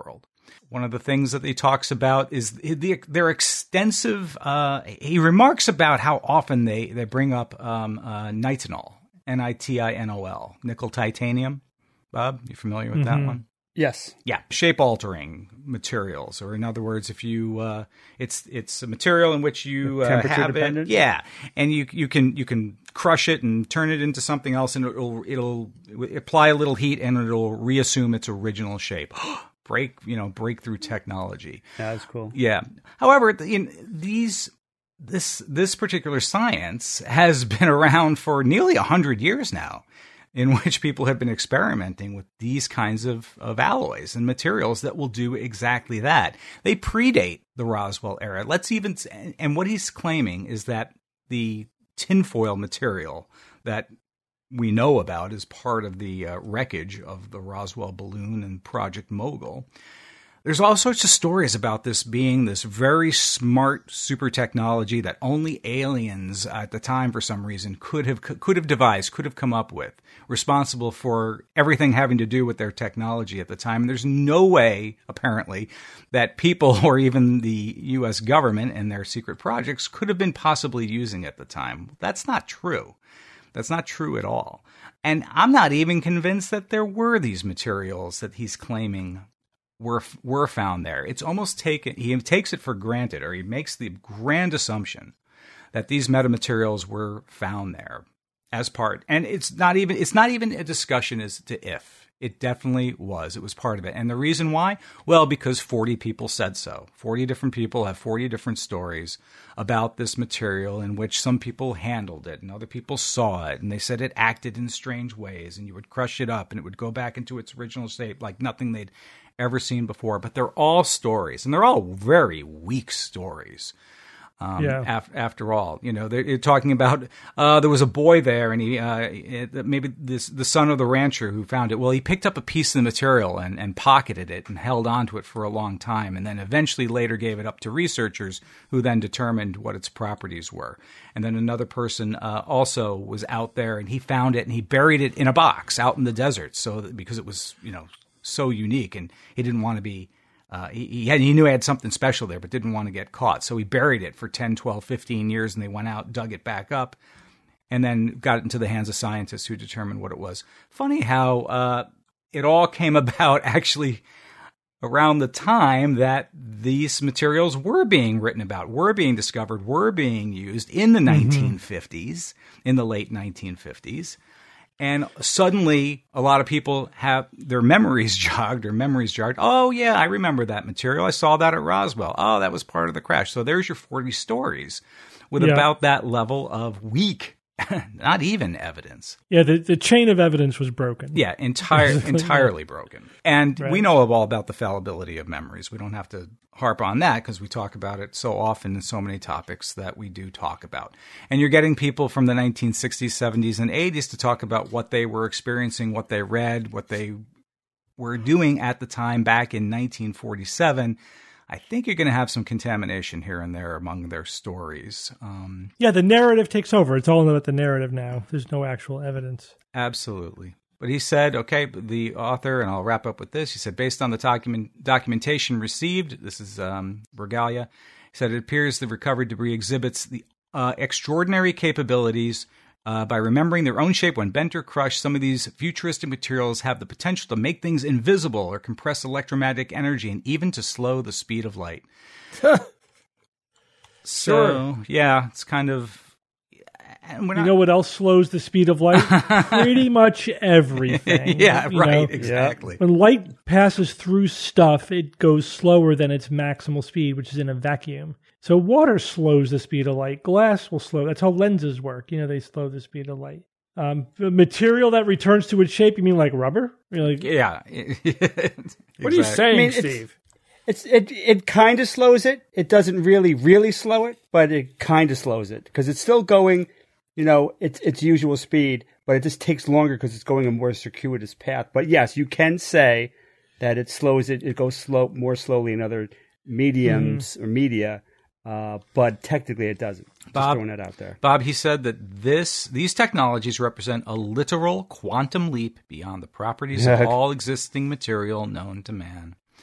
[SPEAKER 7] One of the things that he talks about is the, their extensive, uh, he remarks about how often they, they bring up um, uh, nitinol, N I T I N O L, nickel titanium. Bob, you familiar with
[SPEAKER 2] Mm-hmm.
[SPEAKER 7] that one?
[SPEAKER 3] Yes.
[SPEAKER 7] Yeah, shape-altering materials, or in other words, if you, uh, it's it's a material in which you uh,
[SPEAKER 3] Temperature
[SPEAKER 7] have
[SPEAKER 3] dependent?
[SPEAKER 7] it, yeah, and you you can you can crush it and turn it into something else, and it'll it'll apply a little heat, and it'll reassume its original shape. Break, you know, breakthrough technology.
[SPEAKER 3] Yeah, that's cool.
[SPEAKER 7] Yeah. However, in these this this particular science has been around for nearly a hundred years now, in which people have been experimenting with these kinds of, of alloys and materials that will do exactly that. They predate the Roswell era. Let's even, and what he's claiming is that the tinfoil material that we know about as part of the uh, wreckage of the Roswell balloon and Project Mogul. There's all sorts of stories about this being this very smart super technology that only aliens at the time, for some reason, could have could have devised, could have come up with, responsible for everything having to do with their technology at the time. And there's no way, apparently, that people or even the U S government and their secret projects could have been possibly using it at the time. That's not true. That's not true at all. And I'm not even convinced that there were these materials that he's claiming were were found there. It's almost taken, he takes it for granted, or he makes the grand assumption that these metamaterials were found there as part, and it's not even it's not even a discussion as to if. It definitely was. It was part of it. And the reason why? Well, because forty people said so. forty different people have forty different stories about this material in which some people handled it and other people saw it. And they said it acted in strange ways, and you would crush it up and it would go back into its original shape like nothing they'd ever seen before. But they're all stories, and they're all very weak stories. Um,
[SPEAKER 2] Yeah.
[SPEAKER 7] af- after all, you know, they're, they're talking about, uh, there was a boy there, and he, uh, it, maybe this, the son of the rancher who found it. Well, he picked up a piece of the material and, and pocketed it and held onto it for a long time, and then eventually later gave it up to researchers who then determined what its properties were. And then another person, uh, also was out there, and he found it and he buried it in a box out in the desert. So that, because it was, you know, so unique, and he didn't want to be, Uh, he, he, had, he knew he had something special there, but didn't want to get caught. So he buried it for ten, twelve, fifteen years, and they went out, dug it back up, and then got it into the hands of scientists who determined what it was. Funny how uh, it all came about actually around the time that these materials were being written about, were being discovered, were being used in the mm-hmm. nineteen fifties, in the late nineteen fifties. And suddenly, a lot of people have their memories jogged or memories jogged. Oh, yeah, I remember that material. I saw that at Roswell. Oh, that was part of the crash. So there's your forty stories with
[SPEAKER 2] Yeah.
[SPEAKER 7] about that level of weak, not even evidence.
[SPEAKER 2] Yeah, the, the chain of evidence was broken.
[SPEAKER 7] Yeah, entire, entirely broken. And
[SPEAKER 2] Right.
[SPEAKER 7] we know all about the fallibility of memories. We don't have to harp on that because we talk about it so often in so many topics that we do talk about. And you're getting people from the nineteen sixties, seventies, and eighties to talk about what they were experiencing, what they read, what they were doing at the time back in nineteen forty-seven. I think you're going to have some contamination here and there among their stories. Um,
[SPEAKER 2] Yeah, the narrative takes over. It's all about the narrative now. There's no actual evidence.
[SPEAKER 7] Absolutely. But he said, okay, the author, and I'll wrap up with this, he said, based on the document, documentation received, this is um, Regalia, he said, it appears the recovered debris exhibits the uh, extraordinary capabilities uh, by remembering their own shape when bent or crushed. Some of these futuristic materials have the potential to make things invisible or compress electromagnetic energy and even to slow the speed of light. So,
[SPEAKER 5] Sure.
[SPEAKER 7] yeah, it's kind of... And we're
[SPEAKER 2] You
[SPEAKER 7] not,
[SPEAKER 2] know what else slows the speed of light? Pretty much everything.
[SPEAKER 7] yeah,
[SPEAKER 2] you
[SPEAKER 7] right,
[SPEAKER 2] know?
[SPEAKER 7] exactly.
[SPEAKER 2] When light passes through stuff, it goes slower than its maximal speed, which is in a vacuum. So water slows the speed of light. Glass will slow. That's how lenses work. You know, they slow the speed of light. Um, the material that returns to its shape, you mean like rubber? You're like,
[SPEAKER 7] Yeah.
[SPEAKER 5] What are you saying,
[SPEAKER 3] I mean, it's-
[SPEAKER 5] Steve?
[SPEAKER 3] It's it it kind of slows it. It doesn't really really slow it, but it kind of slows it because it's still going, you know, its its usual speed, but it just takes longer because it's going a more circuitous path. But yes, you can say that it slows it. It goes slow more slowly in other mediums mm. or media, uh, but technically it doesn't. Just
[SPEAKER 7] Bob,
[SPEAKER 3] throwing that out there.
[SPEAKER 7] Bob, he said that this these technologies represent a literal quantum leap beyond the properties of all existing material known to man.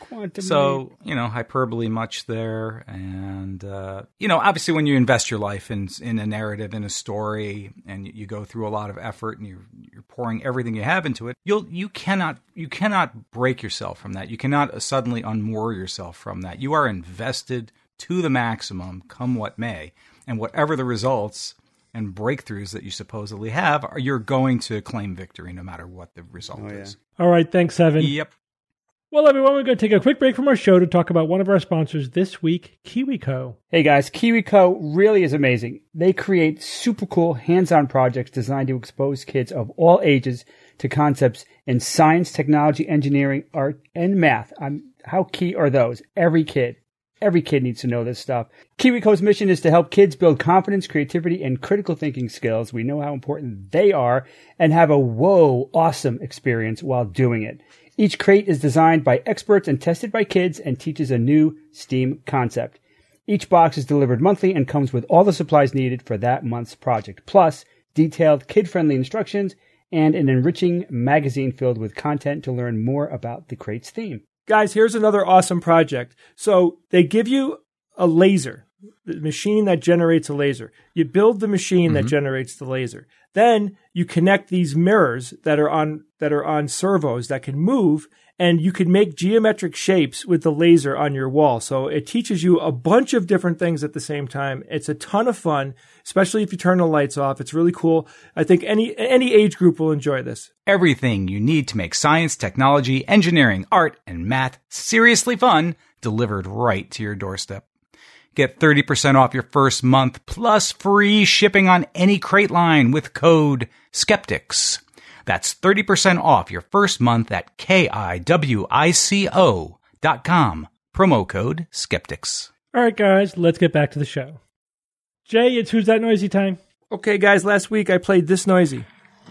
[SPEAKER 3] Quantum
[SPEAKER 7] so,
[SPEAKER 3] leap.
[SPEAKER 7] you know, hyperbole much there. And, uh, you know, obviously when you invest your life in in a narrative, in a story, and you, you go through a lot of effort and you're, you're pouring everything you have into it, you'll, you cannot, you cannot break yourself from that. You cannot suddenly unmoor yourself from that. You are invested to the maximum, come what may. And whatever the results and breakthroughs that you supposedly have, you're going to claim victory no matter what the result
[SPEAKER 3] Oh, yeah.
[SPEAKER 7] is.
[SPEAKER 2] All right, thanks, Evan.
[SPEAKER 7] Yep.
[SPEAKER 2] Well, everyone, we're going to take a quick break from our show to talk about one of our sponsors this week, KiwiCo.
[SPEAKER 3] Hey guys, KiwiCo really is amazing. They create super cool hands-on projects designed to expose kids of all ages to concepts in science, technology, engineering, art, and math. Um, how key are those? Every kid. Every kid needs to know this stuff. KiwiCo's mission is to help kids build confidence, creativity, and critical thinking skills. We know how important they are and have a whoa, awesome experience while doing it. Each crate is designed by experts and tested by kids and teaches a new STEAM concept. Each box is delivered monthly and comes with all the supplies needed for that month's project, plus detailed kid-friendly instructions and an enriching magazine filled with content to learn more about the crate's theme.
[SPEAKER 5] Guys, here's another awesome project. So they give you a laser, the machine that generates a laser. You build the machine mm-hmm. that generates the laser. Then you connect these mirrors that are on that are on servos that can move, and you can make geometric shapes with the laser on your wall. So it teaches you a bunch of different things at the same time. It's a ton of fun, especially if you turn the lights off. It's really cool. I think any any age group will enjoy this.
[SPEAKER 7] Everything you need to make science, technology, engineering, art, and math seriously fun delivered right to your doorstep. Get thirty percent off your first month plus free shipping on any crate line with code SKEPTICS. That's thirty percent off your first month at K I W I C O dot com. Promo code SKEPTICS.
[SPEAKER 2] All right, guys, let's get back to the show. Jay, it's Who's That Noisy time.
[SPEAKER 5] Okay, guys, last week I played This Noisy.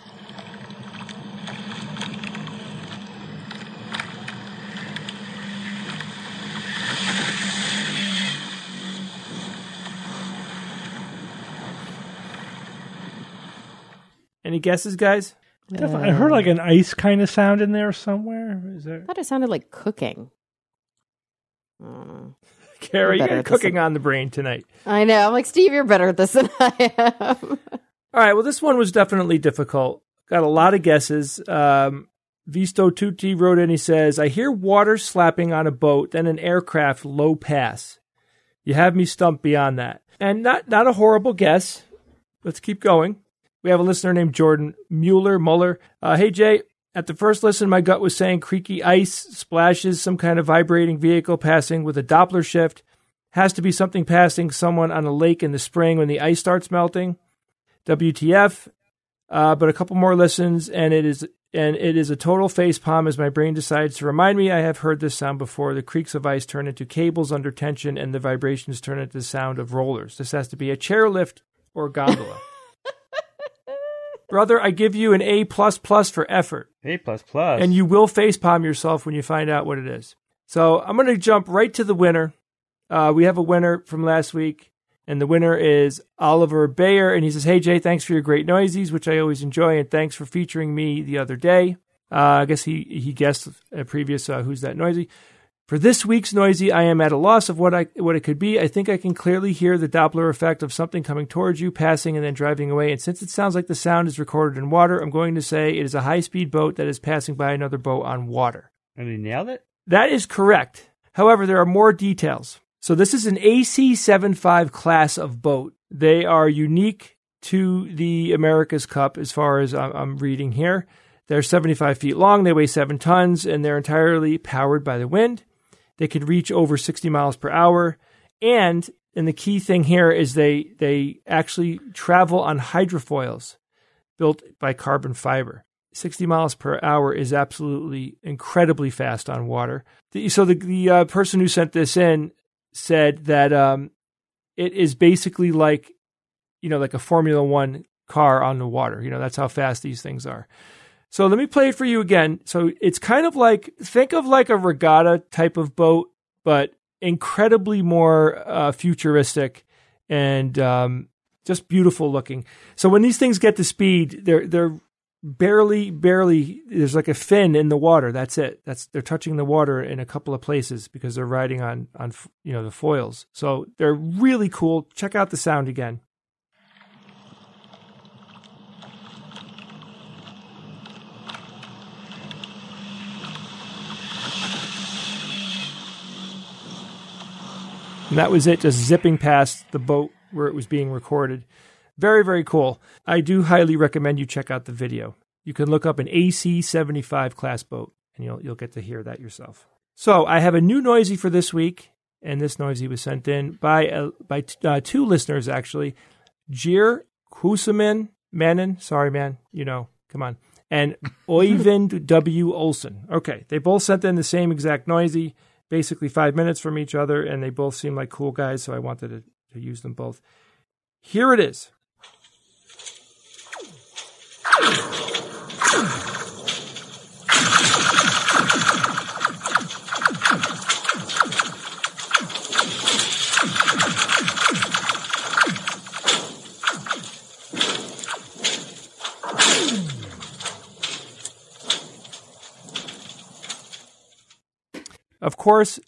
[SPEAKER 5] Any guesses, guys?
[SPEAKER 2] Definitely. I heard like an ice kind of sound in there somewhere. Is there?
[SPEAKER 4] I thought it sounded like cooking. Uh,
[SPEAKER 5] Carrie, you're cooking on the brain tonight.
[SPEAKER 4] I know. I'm like, Steve, you're better at this than I am.
[SPEAKER 5] All right. Well, this one was definitely difficult. Got a lot of guesses. Um, Visto Tutti wrote in, he says, I hear water slapping on a boat, then an aircraft low pass. You have me stumped beyond that. And not, not a horrible guess. Let's keep going. We have a listener named Jordan Mueller, Muller. Uh, hey, Jay, at the first listen, my gut was saying creaky ice, splashes, some kind of vibrating vehicle passing with a Doppler shift. Has to be something passing someone on a lake in the spring when the ice starts melting. W T F. Uh, but a couple more listens, and it is and it is a total facepalm as my brain decides to remind me I have heard this sound before. The creaks of ice turn into cables under tension, and the vibrations turn into the sound of rollers. This has to be a chairlift or gondola. Brother, I give you an A plus plus for effort.
[SPEAKER 3] A plus plus.
[SPEAKER 5] And you will facepalm yourself when you find out what it is. So I'm going to jump right to the winner. Uh, we have a winner from last week, and the winner is Oliver Bayer. And he says, hey, Jay, thanks for your great noisies, which I always enjoy, and thanks for featuring me the other day. Uh, I guess he, he guessed a previous uh, Who's That Noisy. For this week's noisy, I am at a loss of what I what it could be. I think I can clearly hear the Doppler effect of something coming towards you, passing, and then driving away. And since it sounds like the sound is recorded in water, I'm going to say it is a high-speed boat that is passing by another boat on water.
[SPEAKER 3] And he nailed it?
[SPEAKER 5] That is correct. However, there are more details. So this is an A C seventy-five class of boat. They are unique to the America's Cup as far as I'm reading here. They're seventy-five feet long, they weigh seven tons, and they're entirely powered by the wind. They could reach over sixty miles per hour. And, and the key thing here is they they actually travel on hydrofoils built by carbon fiber. sixty miles per hour is absolutely incredibly fast on water. The, so the, the uh, person who sent this in said that um, it is basically like, you know, like a Formula One car on the water. You know, that's how fast these things are. So let me play it for you again. So it's kind of like, think of like a regatta type of boat, but incredibly more uh, futuristic and um, just beautiful looking. So when these things get to speed, they're they're barely, barely, there's like a fin in the water. That's it. That's they're touching the water in a couple of places because they're riding on, on you know, the foils. So they're really cool. Check out the sound again. And that was it, just zipping past the boat where it was being recorded. Very, very cool. I do highly recommend you check out the video. You can look up an A C seventy-five class boat, and you'll you'll get to hear that yourself. So I have a new noisy for this week, and this noisy was sent in by uh, by uh, two listeners, actually. Jir Kusamin Manin, sorry, man, you know, come on, and Oyvind W. Olsen. Okay, they both sent in the same exact noisy, basically five minutes from each other, and they both seem like cool guys, so I wanted to, to use them both. Here it is. Of course,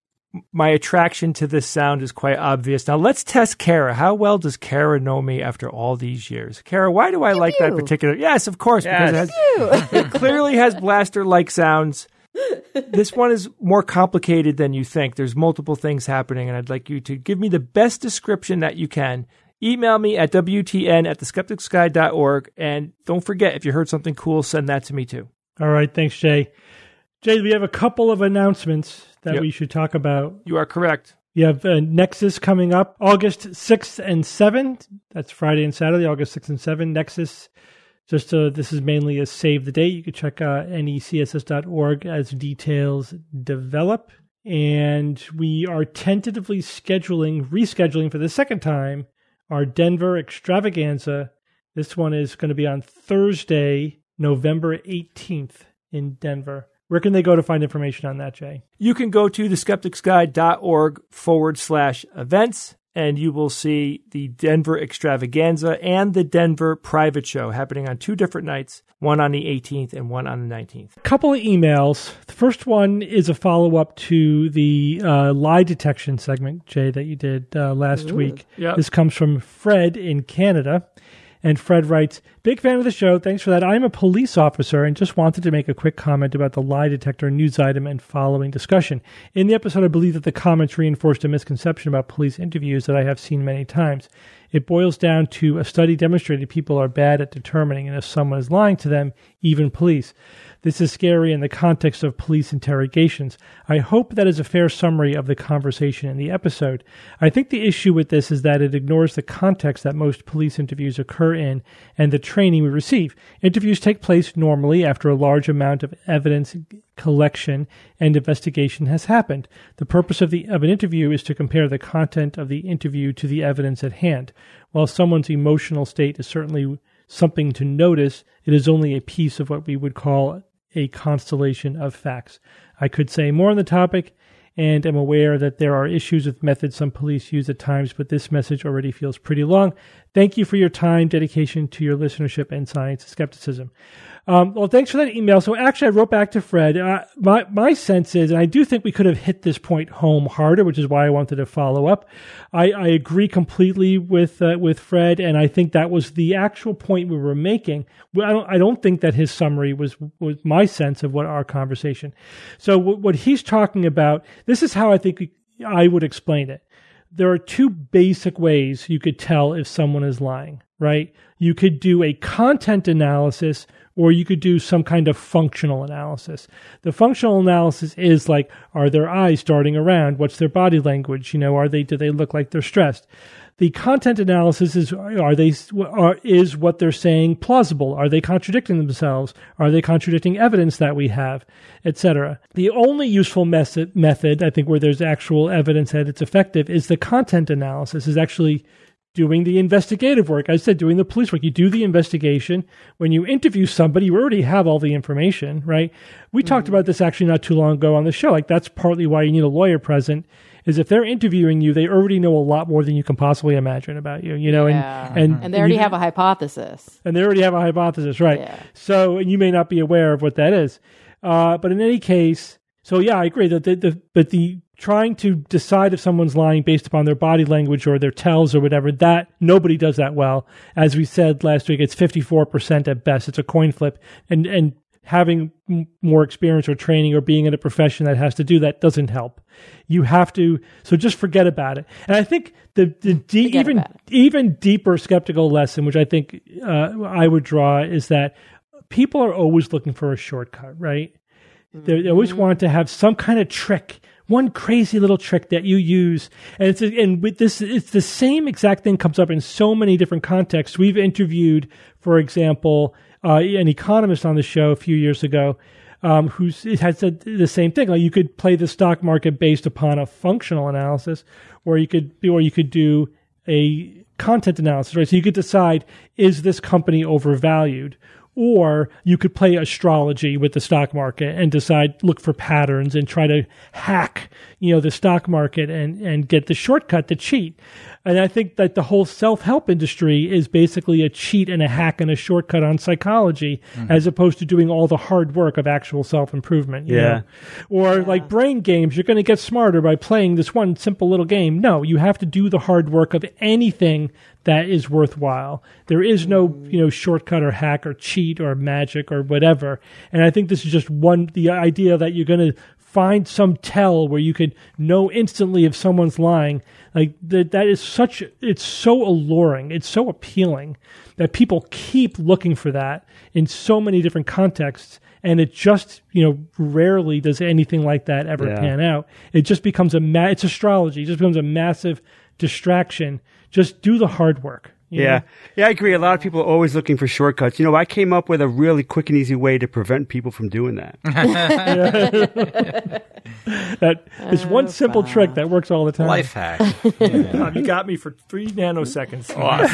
[SPEAKER 5] my attraction to this sound is quite obvious. Now, let's test Kara. How well does Kara know me after all these years? Kara, why do I
[SPEAKER 4] You
[SPEAKER 5] like
[SPEAKER 4] do.
[SPEAKER 5] that particular? Yes, of course,
[SPEAKER 3] Yes.
[SPEAKER 5] because it, has, it clearly has blaster-like sounds. This one is more complicated than you think. There's multiple things happening, and I'd like you to give me the best description that you can. Email me at W T N at the skeptics guide dot org, and don't forget, if you heard something cool, send that to me too.
[SPEAKER 2] All right. Thanks, Jay. Jay, we have a couple of announcements that
[SPEAKER 5] Yep.
[SPEAKER 2] we should talk about.
[SPEAKER 5] You are correct.
[SPEAKER 2] You have uh, Nexus coming up August sixth and seventh. That's Friday and Saturday, August sixth and seventh. Nexus, just uh, this is mainly a save the date. You can check uh, N E C S S dot org as details develop. And we are tentatively scheduling, rescheduling for the second time, our Denver extravaganza. This one is going to be on Thursday, November eighteenth in Denver. Where can they go to find information on that, Jay?
[SPEAKER 5] You can go to the skeptics guide dot org forward slash events, and you will see the Denver extravaganza and the Denver private show happening on two different nights, one on the eighteenth and one on the nineteenth.
[SPEAKER 2] A couple of emails. The first one is a follow-up to the uh, lie detection segment, Jay, that you did uh, last week.
[SPEAKER 5] Yep.
[SPEAKER 2] This comes from Fred in Canada. And Fred writes, big fan of the show. Thanks for that. I'm a police officer and just wanted to make a quick comment about the lie detector news item and following discussion. In the episode, I believe that the comments reinforced a misconception about police interviews that I have seen many times. It boils down to a study demonstrated people are bad at determining if someone is lying to them, even police. This is scary in the context of police interrogations. I hope that is a fair summary of the conversation in the episode. I think the issue with this is that it ignores the context that most police interviews occur in and the training we receive. Interviews take place normally after a large amount of evidence collection and investigation has happened. The purpose of the of an interview is to compare the content of the interview to the evidence at hand. While someone's emotional state is certainly something to notice, it is only a piece of what we would call a constellation of facts. I could say more on the topic and am aware that there are issues with methods some police use at times, but this message already feels pretty long. Thank you for your time, dedication to your listenership, and science skepticism. Um, well, thanks for that email. So actually, I wrote back to Fred. Uh, my my sense is, and I do think we could have hit this point home harder, which is why I wanted to follow up. I, I agree completely with uh, with Fred, and I think that was the actual point we were making. I don't I don't think that his summary was was my sense of what our conversation. So w- what he's talking about, this is how I think we, I would explain it. There are two basic ways you could tell if someone is lying, right? You could do a content analysis, or you could do some kind of functional analysis. The functional analysis is like, are their eyes darting around? What's their body language? You know, are they, do they look like they're stressed? The content analysis is, are they, are, is what they're saying plausible? Are they contradicting themselves? Are they contradicting evidence that we have, et cetera? The only useful method, method, I think, where there's actual evidence that it's effective is the content analysis, is actually doing the investigative work. I said doing the police work. You do the investigation. When you interview somebody, you already have all the information, right? We mm-hmm. talked about this actually not too long ago on the show. Like, that's partly why you need a lawyer present. is if they're interviewing you, they already know a lot more than you can possibly imagine about you, you know,
[SPEAKER 4] Yeah.
[SPEAKER 2] and, and,
[SPEAKER 4] And they already
[SPEAKER 2] you-
[SPEAKER 4] have a hypothesis.
[SPEAKER 2] and they already have a hypothesis, right?
[SPEAKER 4] Yeah.
[SPEAKER 2] So, and you may not be aware of what that is. Uh, but in any case, so yeah, I agree that the, the, but the trying to decide if someone's lying based upon their body language or their tells or whatever, that nobody does that well. As we said last week, it's fifty-four percent at best. It's a coin flip. And, and having m- more experience or training or being in a profession that has to do that doesn't help. You have to, so just forget about it. And I think the, the de-
[SPEAKER 4] Forget
[SPEAKER 2] even,
[SPEAKER 4] about it.
[SPEAKER 2] even deeper skeptical lesson, which I think uh, I would draw, is that people are always looking for a shortcut, right? They, they always want to have some kind of trick, one crazy little trick that you use. And it's and with this, it's the same exact thing comes up in so many different contexts. We've interviewed, for example, uh, an economist on the show a few years ago um, who had said the same thing. Like you could play the stock market based upon a functional analysis, or you could, or you could do a content analysis, right? So you could decide, is this company overvalued? Or you could play astrology with the stock market and decide, look for patterns and try to hack, you know, the stock market and, and get the shortcut to cheat. And I think that the whole self-help industry is basically a cheat and a hack and a shortcut on psychology, mm-hmm. as opposed to doing all the hard work of actual self-improvement. You
[SPEAKER 3] Yeah.
[SPEAKER 2] know? Or yeah. like brain games, you're going to get smarter by playing this one simple little game. No, you have to do the hard work of anything that is worthwhile. There is no, you know, shortcut or hack or cheat or magic or whatever. And I think this is just one, the idea that you're going to find some tell where you could know instantly if someone's lying. Like that, that is such, it's so alluring. It's so appealing that people keep looking for that in so many different contexts. And it just, you know, rarely does anything like that ever
[SPEAKER 3] Yeah.
[SPEAKER 2] pan out. It just becomes a, ma- it's astrology. It just becomes a massive distraction. Just do the hard work. you
[SPEAKER 3] Yeah.
[SPEAKER 2] know?
[SPEAKER 3] Yeah, I agree. A lot of people are always looking for shortcuts. You know, I came up with a really quick and easy way to prevent people from doing that.
[SPEAKER 2] That is one simple trick that works all the time.
[SPEAKER 7] Life hack.
[SPEAKER 5] Bob, you got me for three nanoseconds.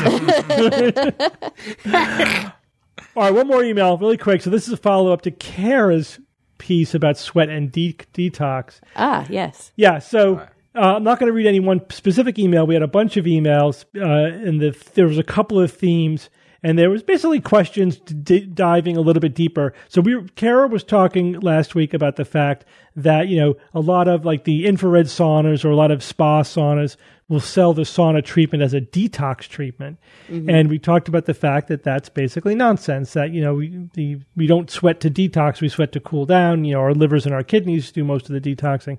[SPEAKER 2] All right, one more email really quick. So this is a follow-up to Kara's piece about sweat and de- detox.
[SPEAKER 4] Ah, yes.
[SPEAKER 2] Yeah, so uh, I'm not going to read any one specific email. We had a bunch of emails, uh, and the, there was a couple of themes, and there was basically questions d- diving a little bit deeper. So we, were, Kara was talking last week about the fact that, you know, a lot of like the infrared saunas or a lot of spa saunas will sell the sauna treatment as a detox treatment. Mm-hmm. And we talked about the fact that that's basically nonsense, that, you know, we, the, we don't sweat to detox, we sweat to cool down. You know, our livers and our kidneys do most of the detoxing.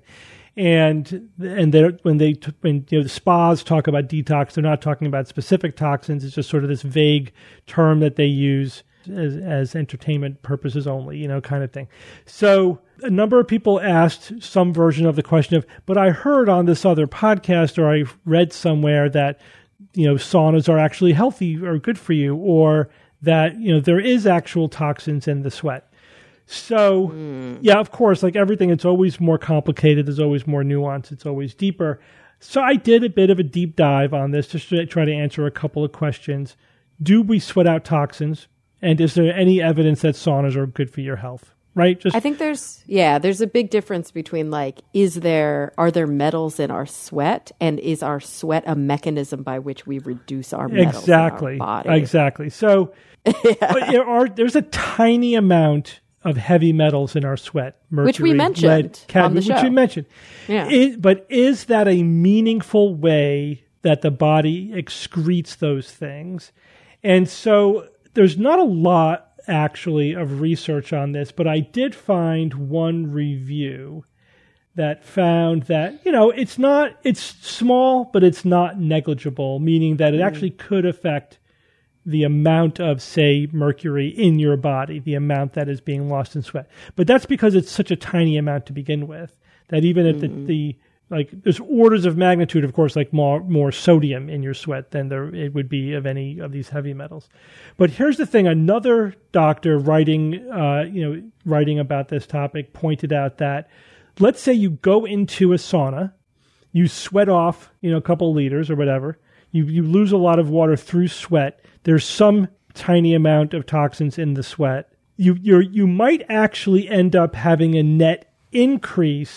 [SPEAKER 2] And and they when they when you know the spas talk about detox, they're not talking about specific toxins. It's just sort of this vague term that they use as, as entertainment purposes only, you know, kind of thing. So a number of people asked some version of the question of, but I heard on this other podcast or I read somewhere that, you know, saunas are actually healthy or good for you, or that, you know, there is actual toxins in the sweat. So, mm. yeah, of course, like everything, it's always more complicated. There's always more nuance. It's always deeper. So I did a bit of a deep dive on this just to try to answer a couple of questions. Do we sweat out toxins? And is there any evidence that saunas are good for your health? Right? Just
[SPEAKER 4] I think there's, yeah, there's a big difference between like, is there, are there metals in our sweat? And is our sweat a mechanism by which we reduce our metals
[SPEAKER 2] exactly,
[SPEAKER 4] in our body?
[SPEAKER 2] Exactly. So yeah. there are, there's a tiny amount of heavy metals in our sweat, mercury,
[SPEAKER 4] which we mentioned
[SPEAKER 2] lead, cadmium,
[SPEAKER 4] on the show.
[SPEAKER 2] Which we mentioned.
[SPEAKER 4] Yeah.
[SPEAKER 2] It, but is that a meaningful way that the body excretes those things? And so there's not a lot actually of research on this, but I did find one review that found that, you know, it's not, it's small, but it's not negligible, meaning that it mm. actually could affect the amount of, say, mercury in your body, the amount that is being lost in sweat. But that's because it's such a tiny amount to begin with, that even at mm-hmm. the, the, like, there's orders of magnitude, of course, like more, more sodium in your sweat than there it would be of any of these heavy metals. But here's the thing. Another doctor writing, uh, you know, writing about this topic pointed out that, let's say you go into a sauna, you sweat off, you know, a couple of liters or whatever, you, you lose a lot of water through sweat. There's some tiny amount of toxins in the sweat. You you're, you might actually end up having a net increase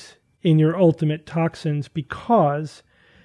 [SPEAKER 2] in your ultimate toxins, because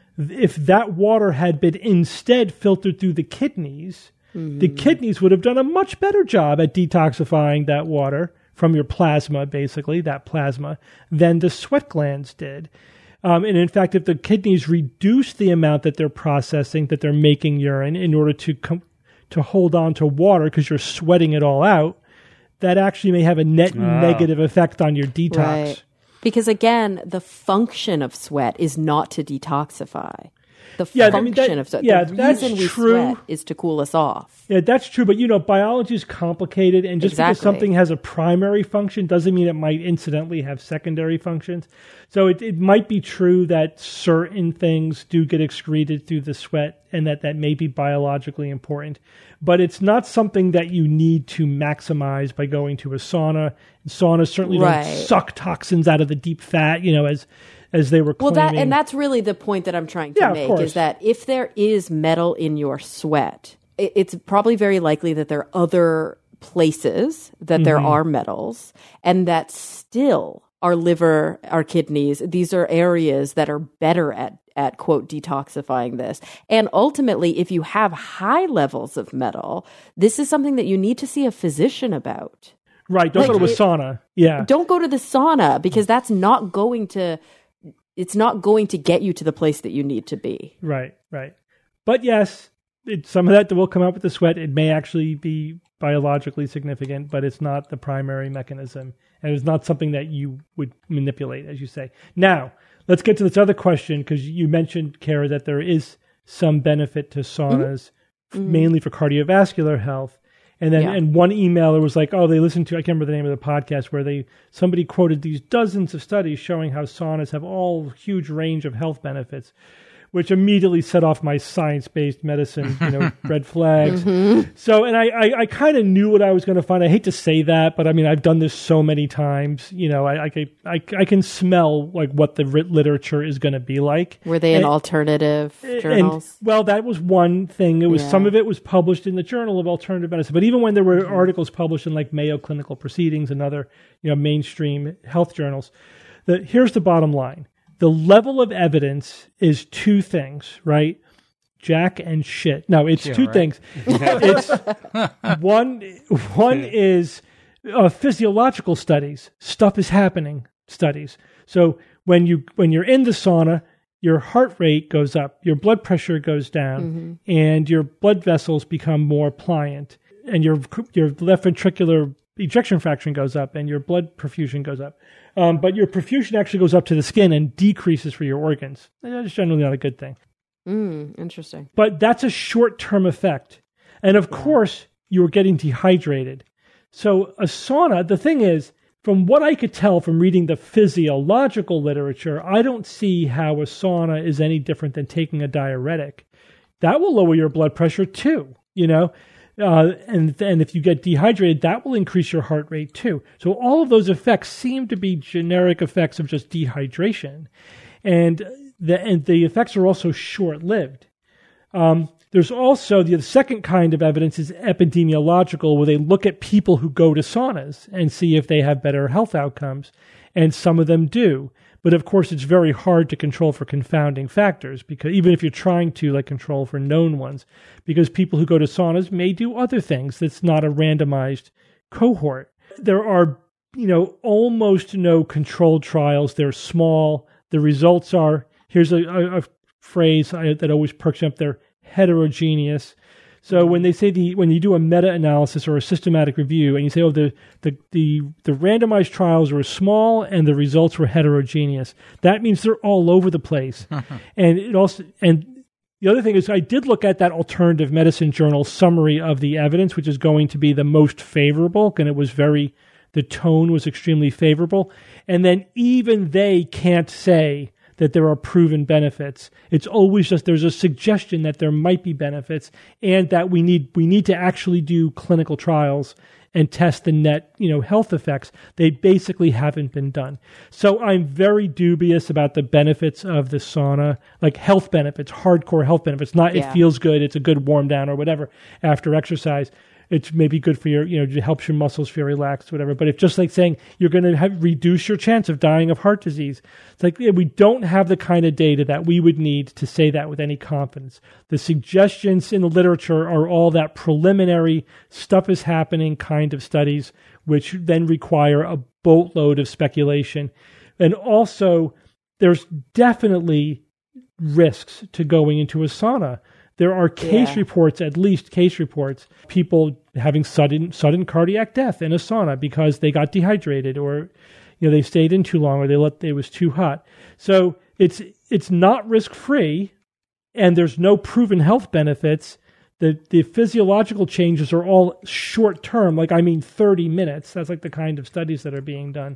[SPEAKER 2] if that water had been instead filtered through the kidneys, mm-hmm. the kidneys would have done a much better job at detoxifying that water from your plasma, basically, that plasma, than the sweat glands did. Um, and in fact, if the kidneys reduce the amount that they're processing, that they're making urine in order to com- to hold on to water because you're sweating it all out, that actually may have a net oh. negative effect on your detox.
[SPEAKER 4] Right. Because again, the function of sweat is not to detoxify. The
[SPEAKER 2] yeah,
[SPEAKER 4] function
[SPEAKER 2] I mean, that,
[SPEAKER 4] of sweat.
[SPEAKER 2] Yeah,
[SPEAKER 4] the
[SPEAKER 2] that's
[SPEAKER 4] reason we
[SPEAKER 2] true.
[SPEAKER 4] sweat is to cool us off.
[SPEAKER 2] Yeah, that's true. But, you know, biology is complicated. And just
[SPEAKER 4] exactly.
[SPEAKER 2] because something has a primary function doesn't mean it might incidentally have secondary functions. So it, it might be true that certain things do get excreted through the sweat and that that may be biologically important. But it's not something that you need to maximize by going to a sauna. Saunas certainly
[SPEAKER 4] right.
[SPEAKER 2] don't suck toxins out of the deep fat, you know, as... as they were claiming.
[SPEAKER 4] Well, that, and that's really the point that I'm trying to
[SPEAKER 2] yeah,
[SPEAKER 4] make, is that if there is metal in your sweat, it, it's probably very likely that there are other places that mm-hmm. there are metals, and that still our liver, our kidneys, these are areas that are better at, at quote, detoxifying this. And ultimately, if you have high levels of metal, this is something that you need to see a physician about.
[SPEAKER 2] Right. Don't like, go to a
[SPEAKER 4] it,
[SPEAKER 2] sauna. Yeah.
[SPEAKER 4] Don't go to the sauna, because that's not going to... it's not going to get you to the place that you need to be.
[SPEAKER 2] Right, right. But yes, it, some of that will come out with the sweat. It may actually be biologically significant, but it's not the primary mechanism. And it's not something that you would manipulate, as you say. Now, let's get to this other question, because you mentioned, Kara, that there is some benefit to saunas, mm-hmm. mainly for cardiovascular health. And then, yeah. and one emailer was like, "Oh, they listened to I can't remember the name of the podcast where they somebody quoted these dozens of studies showing how saunas have all huge range of health benefits," which immediately set off my science-based medicine, you know, red flags. Mm-hmm. So, and I, I, I kind of knew what I was going to find. I hate to say that, but I mean, I've done this so many times. You know, I, I, I, I can smell like what the literature is going to be like.
[SPEAKER 4] Were they in and, alternative journals?
[SPEAKER 2] And, well, that was one thing. It was yeah. some of it was published in the Journal of Alternative Medicine, but even when there were mm-hmm. articles published in like Mayo Clinical Proceedings and other, you know, mainstream health journals, the here's the bottom line. The level of evidence is two things, right? Jack and shit. No, it's yeah, two right. things. It's one. One is uh, physiological studies. Stuff is happening. Studies. So when you when you're in the sauna, your heart rate goes up, your blood pressure goes down, mm-hmm. and your blood vessels become more pliant, and your your left ventricular ejection fraction goes up, and your blood perfusion goes up. Um, but your perfusion actually goes up to the skin and decreases for your organs. That's generally not a good thing.
[SPEAKER 4] Mm, interesting.
[SPEAKER 2] But that's a short-term effect. And of course, you're getting dehydrated. So a sauna, the thing is, from what I could tell from reading the physiological literature, I don't see how a sauna is any different than taking a diuretic. That will lower your blood pressure too, you know? Uh, and and if you get dehydrated, that will increase your heart rate too. So all of those effects seem to be generic effects of just dehydration, and the and the effects are also short-lived. Um, there's also the, the second kind of evidence is epidemiological, where they look at people who go to saunas and see if they have better health outcomes, and some of them do. But of course, it's very hard to control for confounding factors, because even if you're trying to like control for known ones, because people who go to saunas may do other things. That's not a randomized cohort. There are, you know, almost no controlled trials. They're small. The results are, here's a, a, a phrase I, that always perks up, they're heterogeneous. So when they say the when you do a meta-analysis or a systematic review, and you say, oh, the the the, the randomized trials were small and the results were heterogeneous, that means they're all over the place. And it also and the other thing is, I did look at that alternative medicine journal summary of the evidence, which is going to be the most favorable, and it was very the tone was extremely favorable. And then even they can't say that there are proven benefits. It's always just there's a suggestion that there might be benefits, and that we need we need to actually do clinical trials and test the net, you know, health effects. They basically haven't been done. So I'm very dubious about the benefits of the sauna, like health benefits, hardcore health benefits. Not yeah. it feels good, it's a good warm down or whatever after exercise. it's maybe good for your, you know, it helps your muscles feel relaxed, whatever. But if just like saying you're going to have reduce your chance of dying of heart disease, it's like yeah, we don't have the kind of data that we would need to say that with any confidence. The suggestions in the literature are all that preliminary stuff is happening kind of studies, which then require a boatload of speculation. And also, there's definitely risks to going into a sauna. There are case yeah. reports, at least case reports, people having sudden sudden cardiac death in a sauna because they got dehydrated, or you know they stayed in too long, or they let it was too hot. So it's it's not risk free, and there's no proven health benefits. The the physiological changes are all short term, like I mean thirty minutes. That's like the kind of studies that are being done,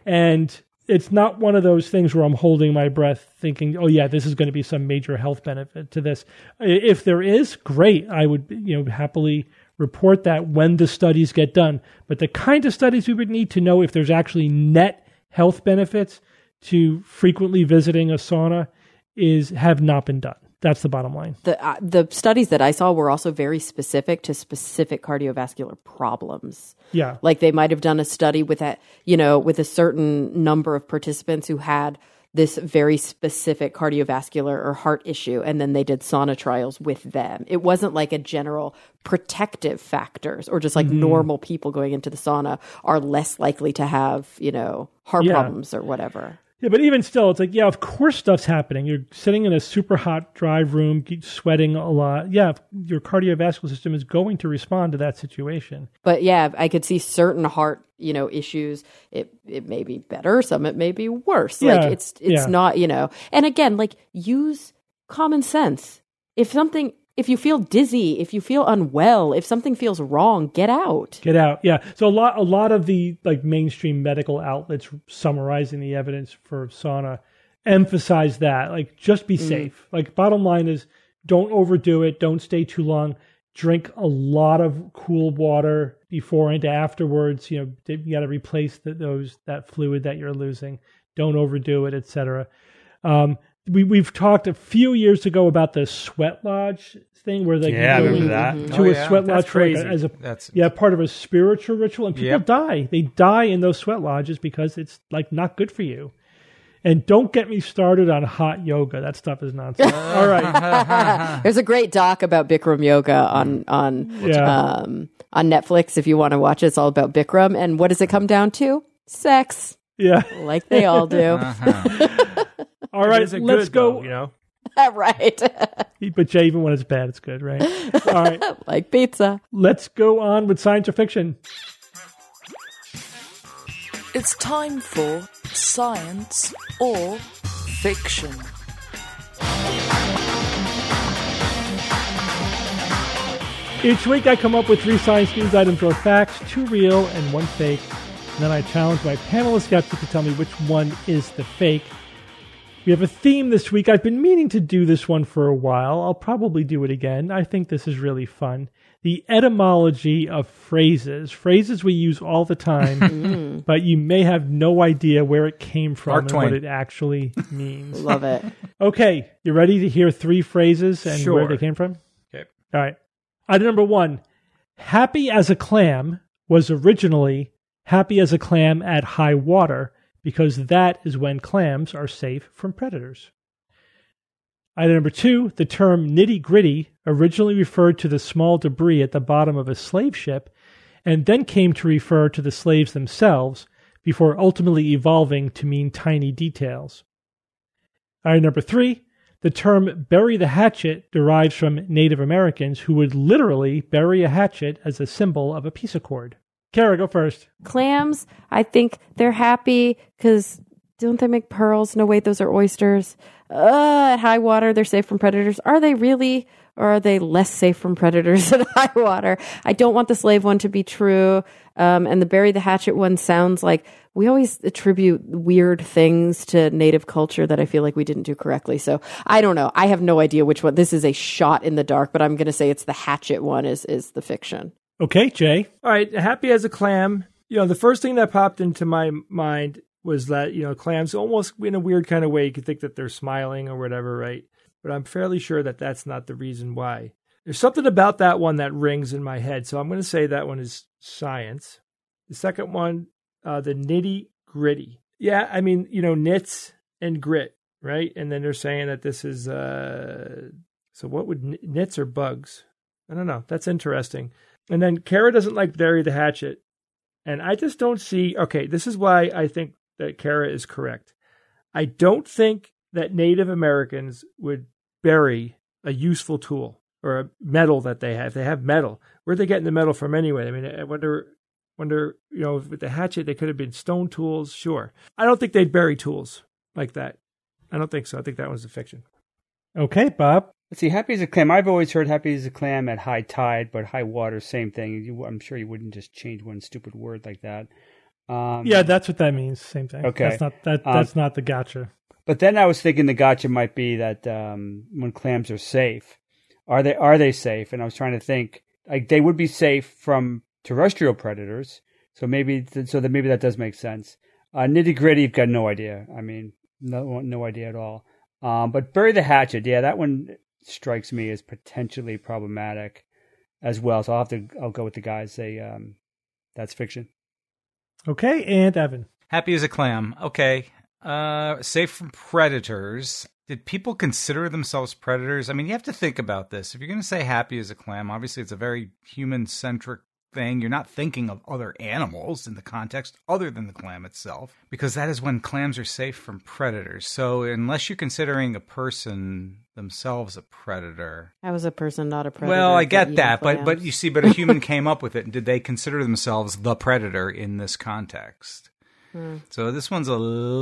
[SPEAKER 2] and it's not one of those things where I'm holding my breath thinking, oh, yeah, this is going to be some major health benefit to this. If there is, great. I would you know, happily report that when the studies get done. But the kind of studies we would need to know if there's actually net health benefits to frequently visiting a sauna is have not been done. That's the bottom line.
[SPEAKER 4] The uh, the studies that I saw were also very specific to specific cardiovascular problems.
[SPEAKER 2] Yeah.
[SPEAKER 4] Like they might have done a study with that, you know, with a certain number of participants who had this very specific cardiovascular or heart issue, and then they did sauna trials with them. It wasn't like a general protective factors or just like mm-hmm. normal people going into the sauna are less likely to have, you know, heart
[SPEAKER 2] yeah.
[SPEAKER 4] problems or whatever.
[SPEAKER 2] Yeah, but even still, it's like, yeah, of course stuff's happening. You're sitting in a super hot drive room, sweating a lot. Yeah, your cardiovascular system is going to respond to that situation.
[SPEAKER 4] But yeah, I could see certain heart, you know, issues. It it may be better, some it may be worse.
[SPEAKER 2] Yeah,
[SPEAKER 4] like it's it's
[SPEAKER 2] yeah.
[SPEAKER 4] not, you know. And again, like use common sense. If something If you feel dizzy, if you feel unwell, if something feels wrong, get out.
[SPEAKER 2] Get out. Yeah. So a lot, a lot of the like mainstream medical outlets summarizing the evidence for sauna emphasize that, like, just be mm. safe. Like, bottom line is, don't overdo it. Don't stay too long. Drink a lot of cool water before and afterwards. You know, you got to replace the, those that fluid that you're losing. Don't overdo it, et cetera. Um, we we've talked a few years ago about the sweat lodge thing, where they
[SPEAKER 3] yeah,
[SPEAKER 2] go
[SPEAKER 3] remember that
[SPEAKER 2] to
[SPEAKER 5] oh,
[SPEAKER 2] a
[SPEAKER 5] yeah.
[SPEAKER 2] sweat
[SPEAKER 5] That's
[SPEAKER 2] lodge
[SPEAKER 5] crazy.
[SPEAKER 2] as a
[SPEAKER 7] That's
[SPEAKER 2] yeah part of a spiritual ritual, and people
[SPEAKER 7] Yep.
[SPEAKER 2] die. They die in those sweat lodges because it's like not good for you. And don't get me started on hot yoga. That stuff is nonsense. All right.
[SPEAKER 4] There's a great doc about Bikram yoga on on
[SPEAKER 2] Yeah.
[SPEAKER 4] um, on Netflix if you want to watch it. It's all about Bikram. And what does it come down to? Sex,
[SPEAKER 2] Yeah.
[SPEAKER 4] like they all do.
[SPEAKER 7] Uh-huh.
[SPEAKER 2] All right.
[SPEAKER 5] Is it
[SPEAKER 2] Let's
[SPEAKER 5] good,
[SPEAKER 2] go.
[SPEAKER 5] though, you know?
[SPEAKER 4] Right.
[SPEAKER 2] But Jay, even when it's bad, it's good, right? All right.
[SPEAKER 4] Like pizza.
[SPEAKER 2] Let's go on with science or fiction.
[SPEAKER 1] It's time for Science or Fiction.
[SPEAKER 2] Each week I come up with three science news items or facts, two real and one fake. And then I challenge my panel of skeptics to tell me which one is the fake. We have a theme this week. I've been meaning to do this one for a while. I'll probably do it again. I think this is really fun. The etymology of phrases. Phrases we use all the time, but you may have no idea where it came from
[SPEAKER 7] Mark
[SPEAKER 2] and
[SPEAKER 7] Twain.
[SPEAKER 2] what it actually means.
[SPEAKER 4] Love it.
[SPEAKER 2] Okay, you ready to hear three phrases and
[SPEAKER 5] Sure.
[SPEAKER 2] where they came from?
[SPEAKER 7] Okay.
[SPEAKER 2] All right. Item number one. Happy as a clam was originally happy as a clam at high water, because that is when clams are safe from predators. Item number two, the term nitty-gritty originally referred to the small debris at the bottom of a slave ship, and then came to refer to the slaves themselves, before ultimately evolving to mean tiny details. Item number three, the term bury the hatchet derives from Native Americans who would literally bury a hatchet as a symbol of a peace accord. Kara, go first.
[SPEAKER 4] Clams, I think they're happy because don't they make pearls? No, wait, those are oysters. Uh, at high water, they're safe from predators. Are they really? Or are they less safe from predators at high water? I don't want the slave one to be true. Um, and the bury the hatchet one sounds like we always attribute weird things to native culture that I feel like we didn't do correctly. So I don't know. I have no idea which one. This is a shot in the dark, but I'm going to say it's the hatchet one is is the fiction.
[SPEAKER 2] Okay, Jay.
[SPEAKER 5] All right, happy as a clam. You know, the first thing that popped into my mind was that, you know, clams almost in a weird kind of way, you could think that they're smiling or whatever, right? But I'm fairly sure that that's not the reason why. There's something about that one that rings in my head. So I'm going to say that one is science. The second one, uh, the nitty gritty. Yeah, I mean, you know, nits and grit, right? And then they're saying that this is, uh, so what would nits or bugs? I don't know. That's interesting. And then Kara doesn't like bury the hatchet. And I just don't see, okay, this is why I think that Kara is correct. I don't think that Native Americans would bury a useful tool or a metal that they have. If they have metal, where are they getting the metal from anyway? I mean, I wonder, wonder, you know, with the hatchet, they could have been stone tools. Sure. I don't think they'd bury tools like that. I don't think so. I think that was a fiction.
[SPEAKER 2] Okay, Bob.
[SPEAKER 3] Let's see, happy as a clam. I've always heard happy as a clam at high tide, but high water, same thing. You, I'm sure you wouldn't just change one stupid word like that. Um,
[SPEAKER 2] yeah, that's what that means. Same thing.
[SPEAKER 3] Okay.
[SPEAKER 2] That's not that. That's um, not the gotcha.
[SPEAKER 3] But then I was thinking the gotcha might be that um, when clams are safe, are they are they safe? And I was trying to think like they would be safe from terrestrial predators. So maybe so that maybe that does make sense. Uh, nitty gritty, you've got no idea. I mean, no no idea at all. Um, but bury the hatchet, yeah, that one strikes me as potentially problematic as well. So I'll have to I'll go with the guys say um, that's fiction.
[SPEAKER 2] Okay, and Evan.
[SPEAKER 7] Happy as a clam. Okay. Uh, safe from predators. Did people consider themselves predators? I mean, you have to think about this. If you're going to say happy as a clam, obviously it's a very human-centric thing. You're not thinking of other animals in the context other than the clam itself, because that is when clams are safe from predators. So unless you're considering a person themselves a predator.
[SPEAKER 4] I was a person, not a predator.
[SPEAKER 7] Well, I get that, but but you see, but a human came up with it. And did they consider themselves the predator in this context? Hmm. So this one's a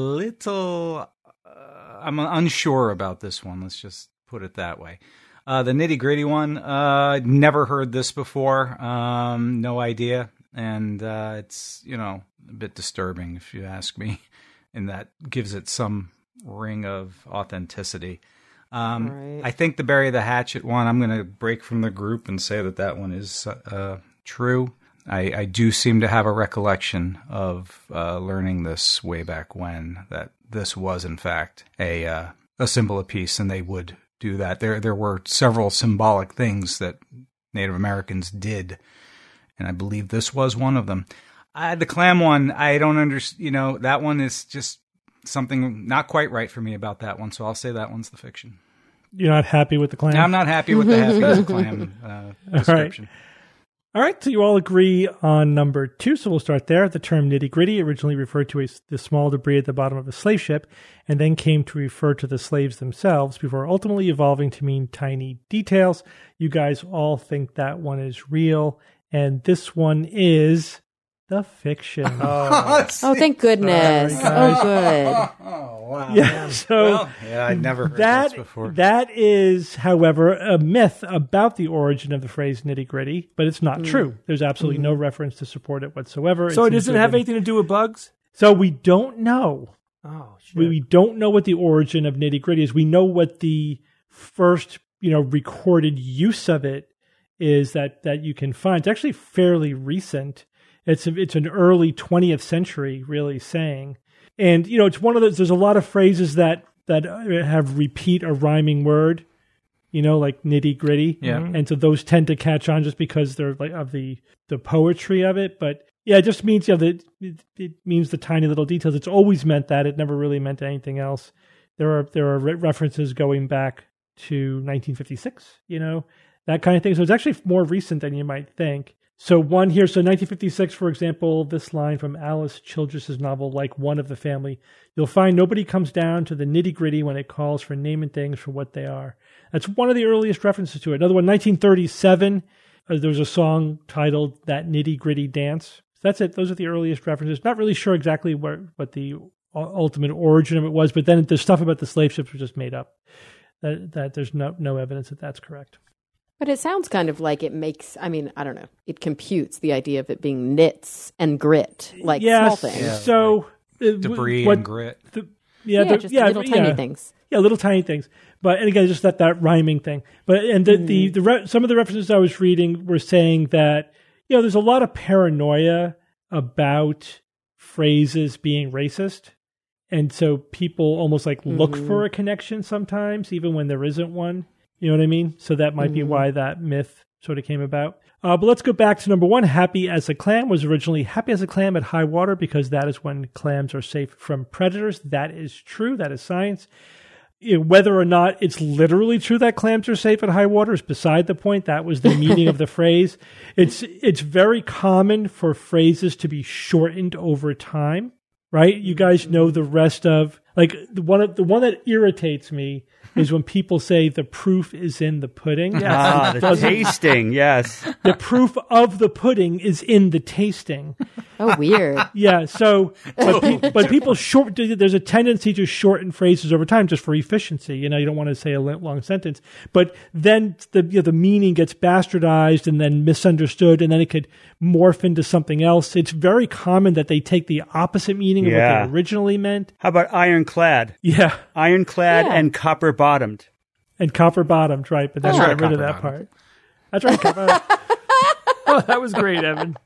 [SPEAKER 7] little, uh, I'm unsure about this one. Let's just put it that way. Uh, the nitty gritty one, uh, never heard this before. Um, no idea. And uh, it's, you know, a bit disturbing if you ask me. And that gives it some ring of authenticity. Um, right. I think the bury the hatchet one, I'm going to break from the group and say that that one is uh, true. I, I do seem to have a recollection of uh, learning this way back when, that this was, in fact, a uh, a symbol of peace, and they would do that. There there were several symbolic things that Native Americans did, and I believe this was one of them. Uh, the clam one, I don't understand. You know, that one is just something not quite right for me about that one, so I'll say that one's the fiction.
[SPEAKER 2] You're not happy with the clam?
[SPEAKER 7] I'm not happy with the happy as a clam uh, description.
[SPEAKER 2] All right. All right, so you all agree on number two, so we'll start there. The term nitty-gritty originally referred to a, the small debris at the bottom of a slave ship, and then came to refer to the slaves themselves before ultimately evolving to mean tiny details. You guys all think that one is real, and this one is the fiction.
[SPEAKER 4] Oh, oh thank goodness. Sorry, oh, good.
[SPEAKER 7] Oh, wow.
[SPEAKER 2] Yeah, so
[SPEAKER 7] well, yeah, I'd never heard
[SPEAKER 2] that,
[SPEAKER 7] this before.
[SPEAKER 2] That is, however, a myth about the origin of the phrase nitty-gritty, but it's not mm. true. There's absolutely mm. no reference to support it whatsoever.
[SPEAKER 5] So
[SPEAKER 2] it,
[SPEAKER 5] it doesn't have anything to do with bugs?
[SPEAKER 2] So we don't know.
[SPEAKER 5] Oh, shit.
[SPEAKER 2] We, we don't know what the origin of nitty-gritty is. We know what the first, you know, recorded use of it is that, that you can find. It's actually fairly recent. It's a, it's an early twentieth century, really saying. And, you know, it's one of those, there's a lot of phrases that, that have repeat a rhyming word, you know, like nitty gritty.
[SPEAKER 7] Yeah.
[SPEAKER 2] And so those tend to catch on just because they're like of the, the poetry of it. But yeah, it just means, you know, that it, it means the tiny little details. It's always meant that. It never really meant anything else. There are, there are re- references going back to nineteen fifty-six, you know, that kind of thing. So it's actually more recent than you might think. So one here, so nineteen fifty-six, for example, this line from Alice Childress's novel, Like One of the Family, you'll find nobody comes down to the nitty-gritty when it calls for naming things for what they are. That's one of the earliest references to it. Another one, nineteen thirty-seven, uh, there was a song titled That Nitty-Gritty Dance. So that's it. Those are the earliest references. Not really sure exactly where, what the ultimate origin of it was, but then the stuff about the slave ships was just made up. That, that there's no, no evidence that that's correct.
[SPEAKER 4] But it sounds kind of like it makes, I mean, I don't know, it computes the idea of it being nits and grit, like
[SPEAKER 2] yes,
[SPEAKER 4] small things.
[SPEAKER 2] Yeah, so
[SPEAKER 7] like debris
[SPEAKER 2] what,
[SPEAKER 7] and grit.
[SPEAKER 4] The, yeah, yeah, the, just yeah, little yeah, tiny things.
[SPEAKER 2] Yeah, little tiny things. But, and again, just that, that rhyming thing. But, and the, mm. the, the, re- some of the references I was reading were saying that, you know, there's a lot of paranoia about phrases being racist. And so people almost like look mm-hmm. for a connection sometimes, even when there isn't one. You know what I mean? So that might mm-hmm. be why that myth sort of came about. Uh, but let's go back to number one. Happy as a clam was originally happy as a clam at high water because that is when clams are safe from predators. That is true. That is science. You know, whether or not it's literally true that clams are safe at high water is beside the point. That was the meaning of the phrase. It's it's very common for phrases to be shortened over time, right? You guys know the rest of, like, the one, the one that irritates me is when people say the proof is in the pudding.
[SPEAKER 3] Yes. Ah, the tasting, yes.
[SPEAKER 2] The proof of the pudding is in the tasting.
[SPEAKER 4] Oh, weird.
[SPEAKER 2] Yeah, so, but, pe- but people short, there's a tendency to shorten phrases over time just for efficiency. You know, you don't want to say a long sentence. But then the you know, the meaning gets bastardized and then misunderstood, and then it could morph into something else. It's very common that they take the opposite meaning of
[SPEAKER 3] yeah.
[SPEAKER 2] what they originally meant.
[SPEAKER 3] How about ironclad?
[SPEAKER 2] Yeah.
[SPEAKER 3] Ironclad yeah. and copper bottomed.
[SPEAKER 2] And copper bottomed, right? But then
[SPEAKER 5] oh,
[SPEAKER 2] got
[SPEAKER 5] right,
[SPEAKER 2] rid of that part. That's right. Copper. Oh, that was great, Evan.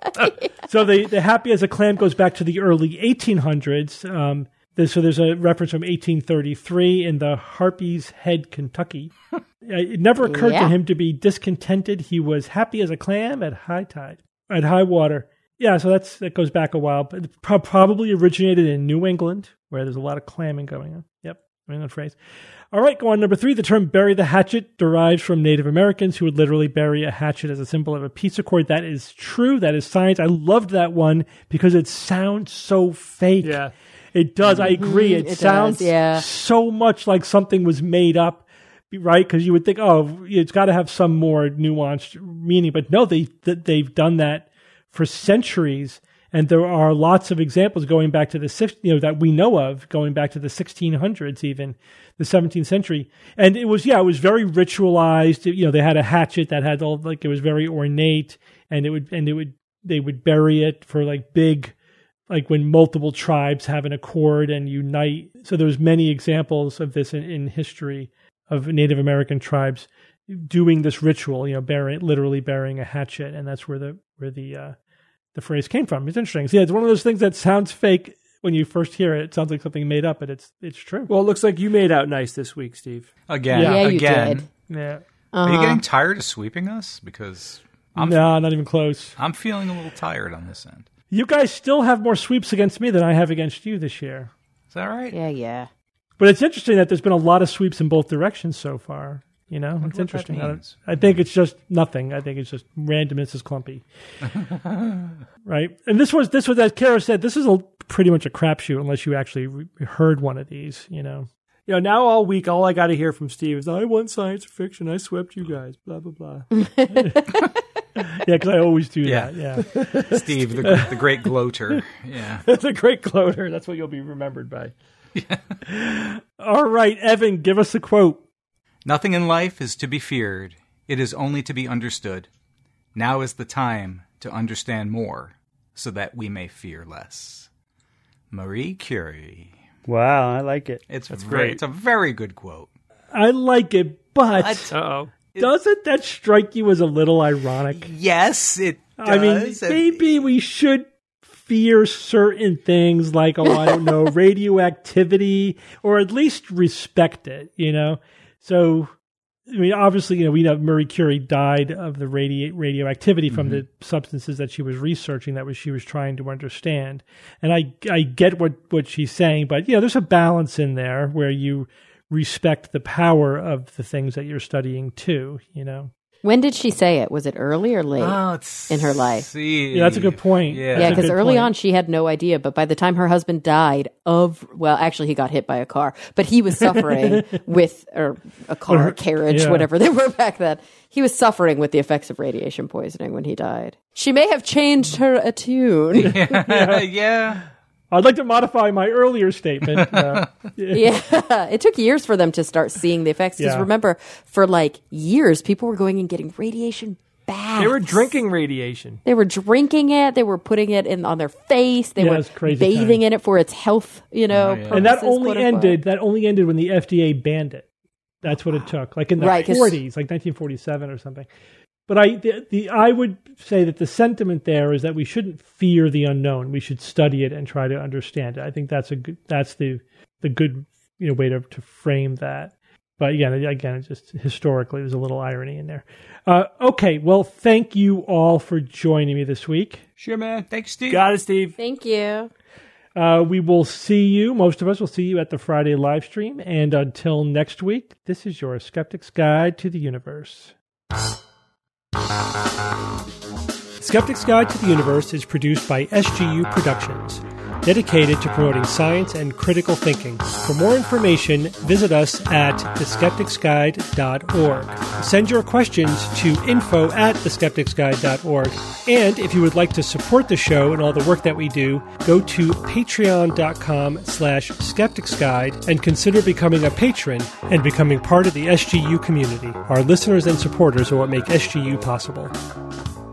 [SPEAKER 2] So the, the happy as a clam goes back to the early eighteen hundreds. Um, there's, so there's a reference from eighteen thirty-three in the Harpy's Head, Kentucky. It never occurred yeah. to him to be discontented. He was happy as a clam at high tide, at high water. Yeah, so that's that goes back a while, but it pro- probably originated in New England, where there's a lot of clamming going on. Yep, New England phrase. All right, go on. Number three, the term bury the hatchet derives from Native Americans who would literally bury a hatchet as a symbol of a peace accord. That is true. That is science. I loved that one because it sounds so fake.
[SPEAKER 5] Yeah.
[SPEAKER 2] It does. I agree. It,
[SPEAKER 4] it
[SPEAKER 2] sounds
[SPEAKER 4] does, yeah.
[SPEAKER 2] so much like something was made up, right? Because you would think, oh, it's got to have some more nuanced meaning. But no, they they've done that for centuries. And there are lots of examples going back to the six, you know, that we know of, going back to the sixteen hundreds, even the seventeenth century. And it was, yeah, it was very ritualized. You know, they had a hatchet that had all, like, it was very ornate, and it would, and it would, they would bury it for like big, like when multiple tribes have an accord and unite. So there's many examples of this in, in history of Native American tribes doing this ritual, you know, burying, literally burying a hatchet, and that's where the where the uh, the phrase came from. It's interesting. So yeah, it's one of those things that sounds fake when you first hear it. It sounds like something made up, but it's it's true.
[SPEAKER 5] Well, it looks like you made out nice this week, Steve.
[SPEAKER 7] Again,
[SPEAKER 4] yeah, you
[SPEAKER 7] again.
[SPEAKER 4] did.
[SPEAKER 2] Yeah.
[SPEAKER 4] Uh-huh.
[SPEAKER 7] Are you getting tired of sweeping us? Because I'm
[SPEAKER 2] no, not even close.
[SPEAKER 7] I'm feeling a little tired on this end.
[SPEAKER 2] You guys still have more sweeps against me than I have against you this year.
[SPEAKER 7] Is that right?
[SPEAKER 4] Yeah, yeah.
[SPEAKER 2] But it's interesting that there's been a lot of sweeps in both directions so far. You know, it's interesting. I, I think it's just nothing. I think it's just randomness is clumpy. Right? And this was, this was, as Kara said, this is a pretty much a crapshoot unless you actually re- heard one of these, you know.
[SPEAKER 5] You know, now all week, all I got to hear from Steve is, I won science fiction. I swept you guys, blah, blah, blah.
[SPEAKER 2] Yeah, because I always do
[SPEAKER 7] Yeah.
[SPEAKER 2] that, yeah.
[SPEAKER 7] Steve, the, the great gloater. Yeah.
[SPEAKER 2] The great gloater. That's what you'll be remembered by. Yeah. All right, Evan, give us a quote.
[SPEAKER 7] Nothing in life is to be feared. It is only to be understood. Now is the time to understand more so that we may fear less. Marie Curie.
[SPEAKER 3] Wow, I like it.
[SPEAKER 7] It's
[SPEAKER 5] That's
[SPEAKER 7] very,
[SPEAKER 5] great.
[SPEAKER 7] It's a very good quote.
[SPEAKER 2] I like it, but
[SPEAKER 5] Uh-oh.
[SPEAKER 2] doesn't that strike you as a little ironic?
[SPEAKER 7] Yes, it does.
[SPEAKER 2] I mean, maybe we should fear certain things like, oh, I don't know, radioactivity, or at least respect it, you know? So, I mean, obviously, you know, we know Marie Curie died of the radi- radioactivity from mm-hmm. the substances that she was researching, that was she was trying to understand. And I, I get what, what she's saying, but, you know, there's a balance in there where you respect the power of the things that you're studying too, you know?
[SPEAKER 4] When did she say it? Was it early or late
[SPEAKER 7] oh,
[SPEAKER 4] in her life?
[SPEAKER 7] See.
[SPEAKER 2] Yeah, that's a good point.
[SPEAKER 7] Yeah,
[SPEAKER 4] Yeah, because early
[SPEAKER 2] point.
[SPEAKER 4] on she had no idea, but by the time her husband died of, well, actually he got hit by a car, but he was suffering with, or a car,
[SPEAKER 2] Or-
[SPEAKER 4] carriage,
[SPEAKER 2] yeah.
[SPEAKER 4] whatever they were back then. He was suffering with the effects of radiation poisoning when he died. She may have changed her attune.
[SPEAKER 7] yeah. yeah.
[SPEAKER 2] I'd like to modify my earlier statement. Uh,
[SPEAKER 4] Yeah, it took years for them to start seeing the effects. Because
[SPEAKER 2] Yeah.
[SPEAKER 4] remember, for like years, people were going and getting radiation baths.
[SPEAKER 5] They were drinking radiation.
[SPEAKER 4] They were drinking it. They were putting it in on their face. They
[SPEAKER 2] Yeah,
[SPEAKER 4] were
[SPEAKER 2] it's crazy
[SPEAKER 4] bathing
[SPEAKER 2] time.
[SPEAKER 4] in it for its health. You know,
[SPEAKER 7] Oh, yeah.
[SPEAKER 2] and that
[SPEAKER 4] purposes,
[SPEAKER 2] only
[SPEAKER 4] quote unquote.
[SPEAKER 2] ended. That only ended when the F D A banned it. That's what it took, like in the
[SPEAKER 4] Right, 'cause-
[SPEAKER 2] forties, like nineteen forty-seven or something. But I, the, the I would say that the sentiment there is that we shouldn't fear the unknown. We should study it and try to understand it. I think that's a good. That's the the good you know way to to frame that. But again, again, just historically, there's a little irony in there. Uh, okay, well, thank you all for joining me this week.
[SPEAKER 3] Sure, man.
[SPEAKER 7] Thanks, Steve.
[SPEAKER 5] Got it, Steve.
[SPEAKER 4] Thank you.
[SPEAKER 2] Uh, we will see you, most of us will see you at the Friday live stream. And until next week, this is your Skeptic's Guide to the Universe. Skeptic's Guide to the Universe is produced by S G U Productions, dedicated to promoting science and critical thinking. For more information, visit us at the skeptics guide dot org. Send your questions to info at the skeptics guide dot org. And if you would like to support the show and all the work that we do, go to patreon.com slash skepticsguide and consider becoming a patron and becoming part of the S G U community. Our listeners and supporters are what make S G U possible.